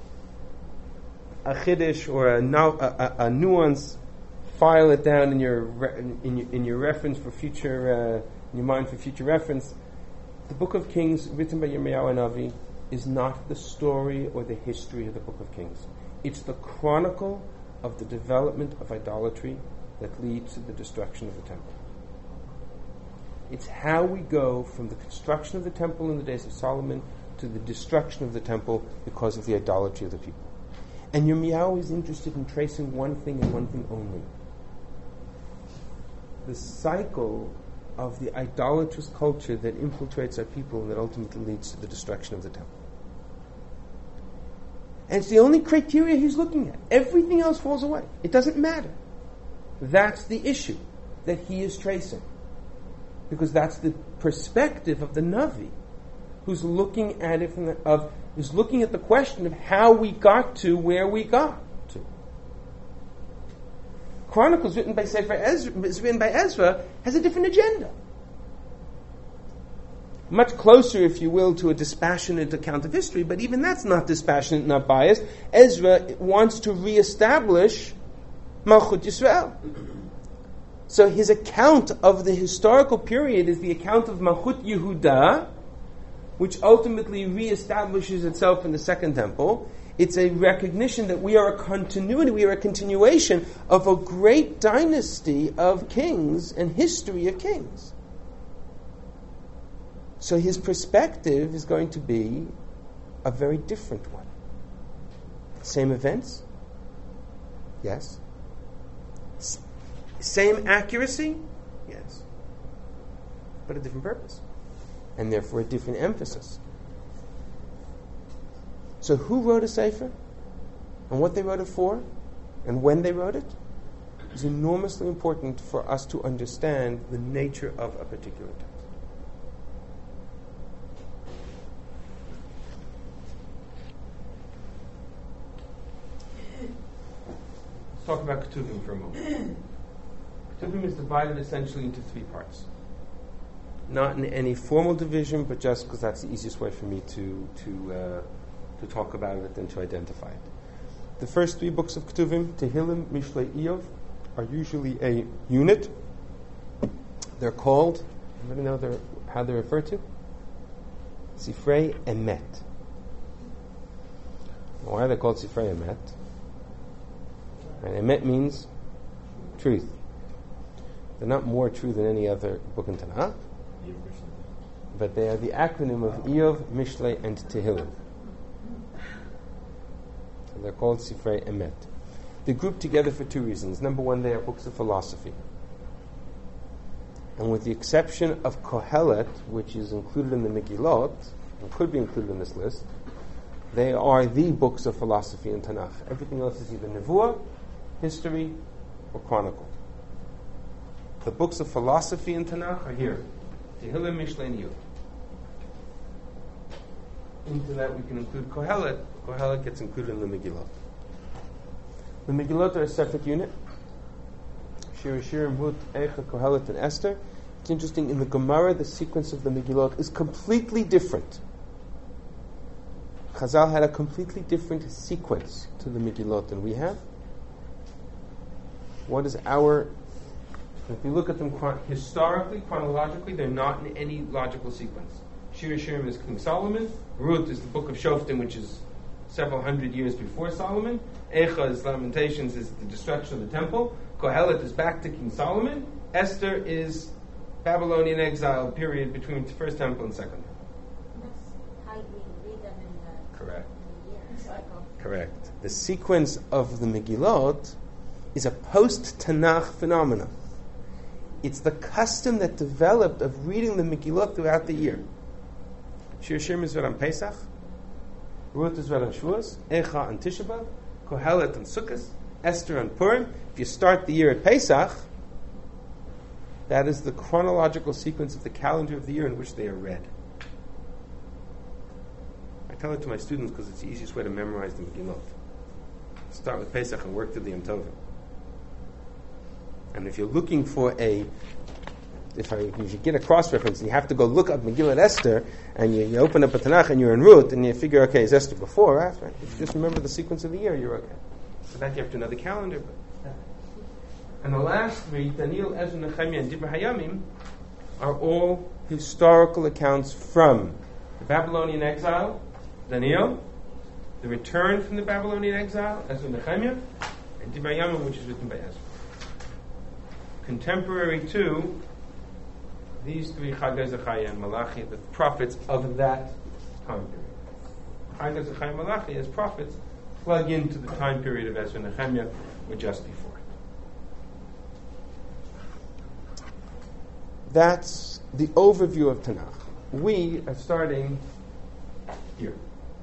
a chiddush or a, no, a, a, a nuance. File it down in your re- in your, in your reference for future uh, in your mind for future reference. The Book of Kings, written by Yirmiyahu Hanavi, is not the story or the history of the Book of Kings. It's the chronicle of the development of idolatry that leads to the destruction of the temple. It's how we go from the construction of the temple in the days of Solomon to the destruction of the temple because of the idolatry of the people. And Yirmiyahu is interested in tracing one thing and one thing only. The cycle of the idolatrous culture that infiltrates our people and that ultimately leads to the destruction of the temple. And it's the only criteria he's looking at. Everything else falls away. It doesn't matter. That's the issue that he is tracing. Because that's the perspective of the Navi, who's looking at it from the, of, who's looking at the question of how we got to where we got to. Chronicles written by Sefer Ezra, written by Ezra, has a different agenda. Much closer, if you will, to a dispassionate account of history, but even that's not dispassionate, not biased. Ezra wants to reestablish Malchut Yisrael. So his account of the historical period is the account of Malchut Yehuda, which ultimately reestablishes itself in the Second Temple. It's a recognition that we are a continuity, we are a continuation of a great dynasty of kings and history of kings. So his perspective is going to be a very different one. Same events? Yes. S- same accuracy? Yes. But a different purpose. And therefore a different emphasis. So who wrote a Sefer? And what they wrote it for? And when they wrote it? Is enormously important for us to understand the nature of a particular text. Let's talk about Ketuvim for a moment. Ketuvim is divided essentially into three parts. Not in any formal division, but just because that's the easiest way for me to to uh, to talk about it and to identify it. The first three books of Ketuvim, Tehillim, Mishlei, Iyov, are usually a unit. They're called, anybody know they're, how they're referred to? Sifrei Emet. Why are they called Sifrei Emet? And Emet means truth. They're not more true than any other book in Tanakh, but they are the acronym of Iyov, Mishlei, and Tehillim. So they're called Sifrei Emet. They're grouped together for two reasons. Number one, they are books of philosophy. And with the exception of Kohelet, which is included in the Megillot, and could be included in this list, they are the books of philosophy in Tanakh. Everything else is either Nevuah, history, or chronicle. The books of philosophy in Tanakh are here. Tehillim, Mishlei, and Iyov. Into that we can include Kohelet. Kohelet gets included in the Megillot. The Megillot are a separate unit. Shir Shirim, Hut, Eicha, Kohelet, and Esther. It's interesting, in the Gemara, the sequence of the Megillot is completely different. Chazal had a completely different sequence to the Megillot than we have. What is our... If you look at them chron- historically, chronologically, they're not in any logical sequence. Shir Shirim is King Solomon. Ruth is the book of Shoftim, which is several hundred years before Solomon. Eicha is Lamentations, is the destruction of the temple. Kohelet is back to King Solomon. Esther is Babylonian exile period between the first temple and second temple. That's how we read them in the, Correct. in the year cycle. Correct. The sequence of the Megillot is a post-Tanakh phenomenon. It's the custom that developed of reading the Megillot throughout the year. Shir Shirim is read on Pesach, Ruth is read on Shavuos, Eicha on Tisha B'Av, Kohelet on Sukkot, Esther on Purim. If you start the year at Pesach, that is the chronological sequence of the calendar of the year in which they are read. Right? tell it to my students because it's the easiest way to memorize the Megillot. Start with Pesach and work to the Yom Tovim. And if you're looking for a, if I, you should get a cross-reference, and you have to go look up Megillat Esther, and you, you open up a Tanakh and you're en route, and you figure, okay, is Esther before or after? If you just remember the sequence of the year, you're okay. So that you have to know the calendar. But. And the last three, Daniel, Ezra, Nehemiah, and Dibra Hayamim, are all historical accounts from the Babylonian exile, Daniel, the return from the Babylonian exile, Ezra, Nehemiah, and Dibra Hayamim, which is written by Ezra. Contemporary to these three, Chagai, Zechariah, and Malachi, the prophets of that time period. Chagai, Zechariah, and Malachi, as prophets, plug into the time period of Ezra and Nehemiah, or just before it. That's the overview of Tanakh. We are starting here.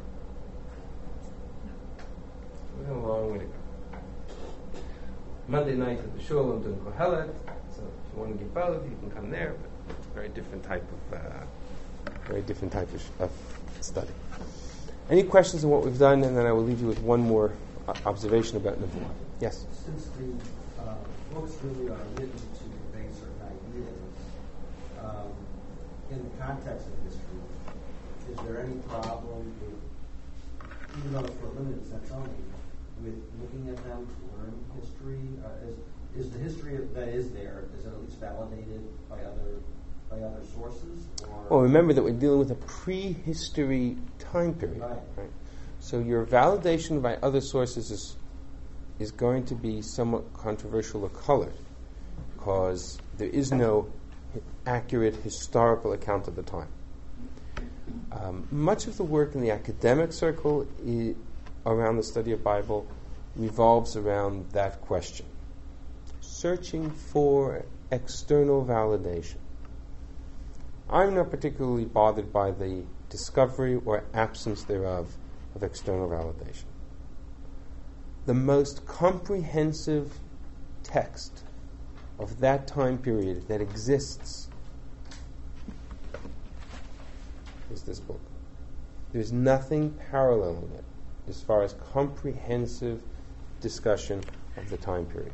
We have a long way to go. Monday night at the shul, I'm doing Kohelet, so if you want to get both, you can come there, but it's a very different type of, uh, very different type of, sh- of study. Any questions on what we've done, and then I will leave you with one more uh, observation about Nevuah. Yes? Since the uh, books really are written to convey certain ideas, um, in the context of history, is there any problem with, even though it's for a limited sense only, with looking at them to learn history? Uh, is, is the history that is there, is it at least validated by other by other sources? Or Well, remember that we're dealing with a prehistory time period. Right. Right? So your validation by other sources is is going to be somewhat controversial or colored, because there is no accurate historical account of the time. Um, much of the work in the academic circle I- around the study of Bible revolves around that question. Searching for external validation. I'm not particularly bothered by the discovery or absence thereof of external validation. The most comprehensive text of that time period that exists is this book. There's nothing paralleling it as far as comprehensive discussion of the time period.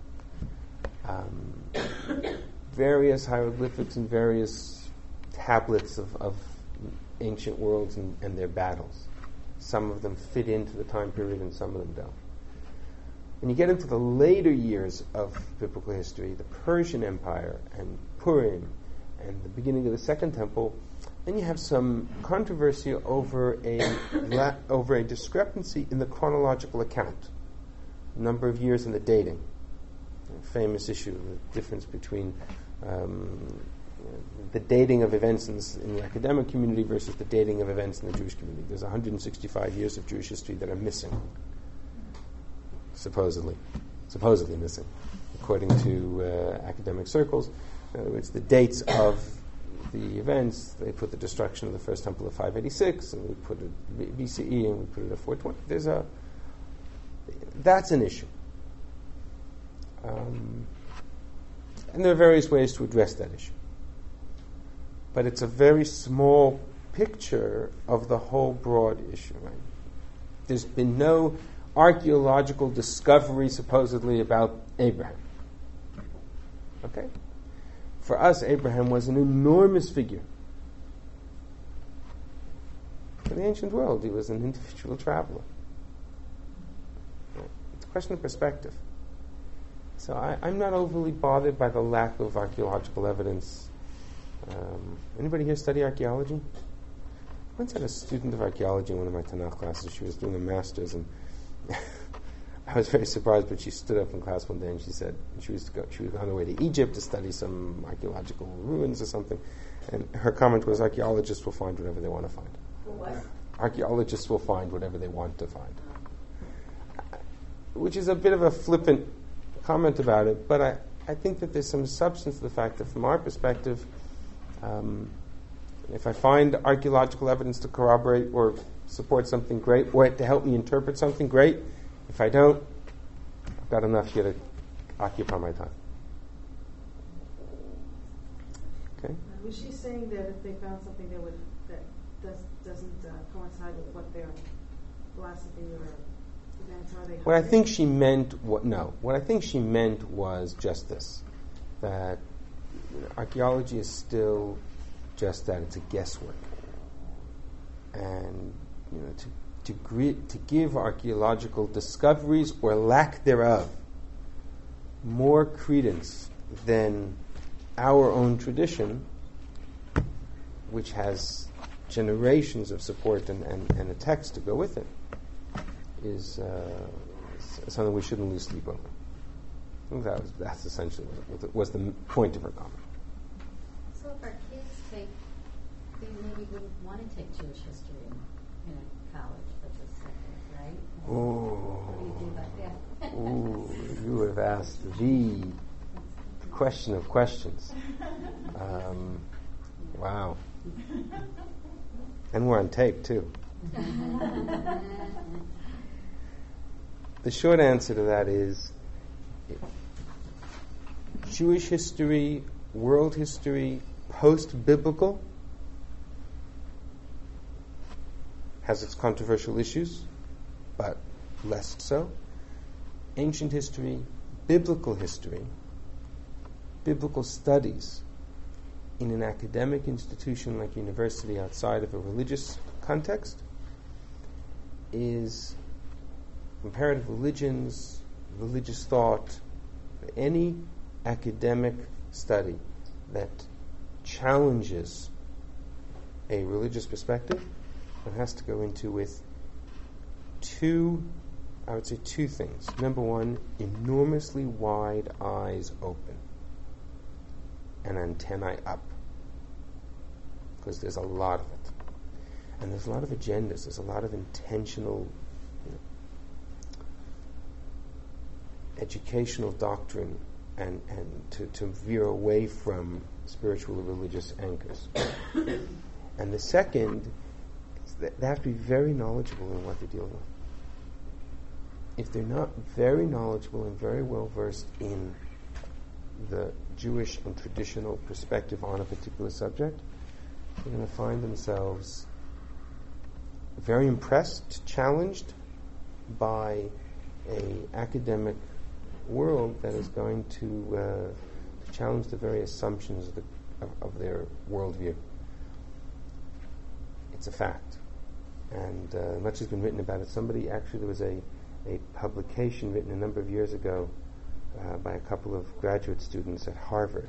Um, various hieroglyphics and various tablets of, of ancient worlds and, and their battles. Some of them fit into the time period and some of them don't. When you get into the later years of biblical history, the Persian Empire and Purim and the beginning of the Second Temple, then you have some controversy over a la- over a discrepancy in the chronological account, number of years in the dating. A famous issue, the difference between um, the dating of events in, this, in the academic community versus the dating of events in the Jewish community. There's one hundred sixty-five years of Jewish history that are missing, supposedly, supposedly missing, according to uh, academic circles. In other words, the dates of the events, they put the destruction of the first temple at five eighty-six, and we put it B C E, and we put it at four twenty. There's a that's an issue, um, and there are various ways to address that issue. But it's a very small picture of the whole broad issue. Right? There's been no archaeological discovery supposedly about Abraham. Okay. For us, Abraham was an enormous figure. For the ancient world, he was an individual traveler. It's a question of perspective. So I, I'm not overly bothered by the lack of archaeological evidence. Um, anybody here study archaeology? I once had a student of archaeology in one of my Tanakh classes. She was doing a master's, and I was very surprised, but she stood up in class one day and she said she was to go, she was on her way to Egypt to study some archaeological ruins or something, and her comment was, archaeologists will find whatever they want to find. What? Archaeologists will find whatever they want to find. Which is a bit of a flippant comment about it, but I, I think that there's some substance to the fact that from our perspective, um, if I find archaeological evidence to corroborate or support something, great, or to help me interpret something, great. If I don't, I've got enough here to occupy my time. Okay? Was she saying that if they found something that would that does, doesn't uh, coincide with what their philosophy or events are. They What I think she meant, what, no, what I think she meant was just this, that you know, archaeology is still just that, it's a guesswork. And you know, to, to, gre- to give archaeological discoveries or lack thereof more credence than our own tradition, which has generations of support and, and, and a text to go with it, is uh, something we shouldn't lose sleep over. I think that was, that's essentially what the, was the point of her comment. So if our kids take, they maybe wouldn't want to take Jewish history in, in a college, let's just say, right? Ooh. What do you do about that? Ooh, you have asked the question of questions. Um, wow. And we're on tape, too. The short answer to that is Jewish history, world history, post-biblical, has its controversial issues, but less so. Ancient history, biblical history, biblical studies in an academic institution like university outside of a religious context is comparative religions, religious thought, any academic study that challenges a religious perspective, it has to go into with two, I would say two things. Number one, enormously wide eyes open and antennae up, because there's a lot of it. And there's a lot of agendas, there's a lot of intentional you know, educational doctrine and, and to, to veer away from spiritual or religious anchors. And the second is that they have to be very knowledgeable in what they're dealing with. If they're not very knowledgeable and very well versed in the Jewish and traditional perspective on a particular subject, they're going to find themselves very impressed, challenged by a academic world that is going to, uh, to challenge the very assumptions of, the, of, of their worldview. It's a fact. And uh, much has been written about it. Somebody, actually, there was a, a publication written a number of years ago uh, by a couple of graduate students at Harvard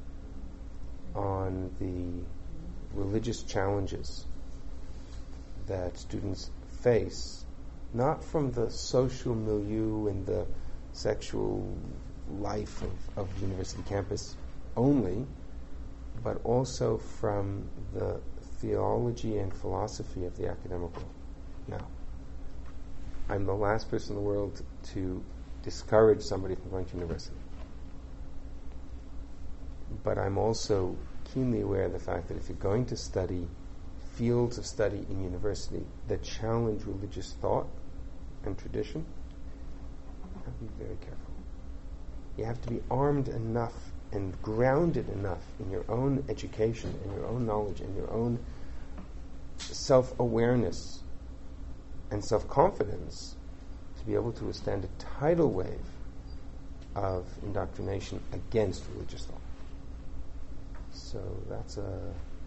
on the religious challenges that students face, not from the social milieu and the sexual life of, of university campus only, but also from the theology and philosophy of the academic world. Now, I'm the last person in the world to discourage somebody from going to university. But I'm also keenly aware of the fact that if you're going to study fields of study in university that challenge religious thought and tradition, you have to be very careful. You have to be armed enough and grounded enough in your own education and your own knowledge and your own self-awareness and self-confidence to be able to withstand a tidal wave of indoctrination against religious thought. So that's a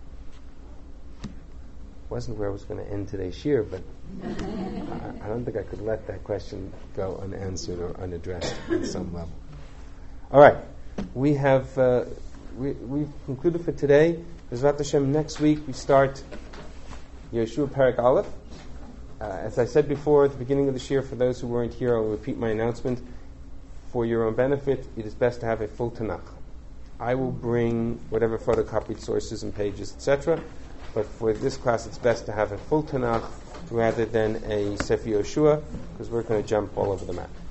wasn't where I was going to end today's year, but I, I don't think I could let that question go unanswered or unaddressed at some level. All right, we have uh, we, we've concluded for today. Bezrat Hashem, next week we start Yeshua Perek Aleph. Uh, as I said before at the beginning of this year, for those who weren't here, I'll repeat my announcement. For your own benefit, it is best to have a full Tanakh. I will bring whatever photocopied sources and pages, et cetera. But for this class, it's best to have a full Tanakh rather than a Sefer Yoshua, because we're going to jump all over the map.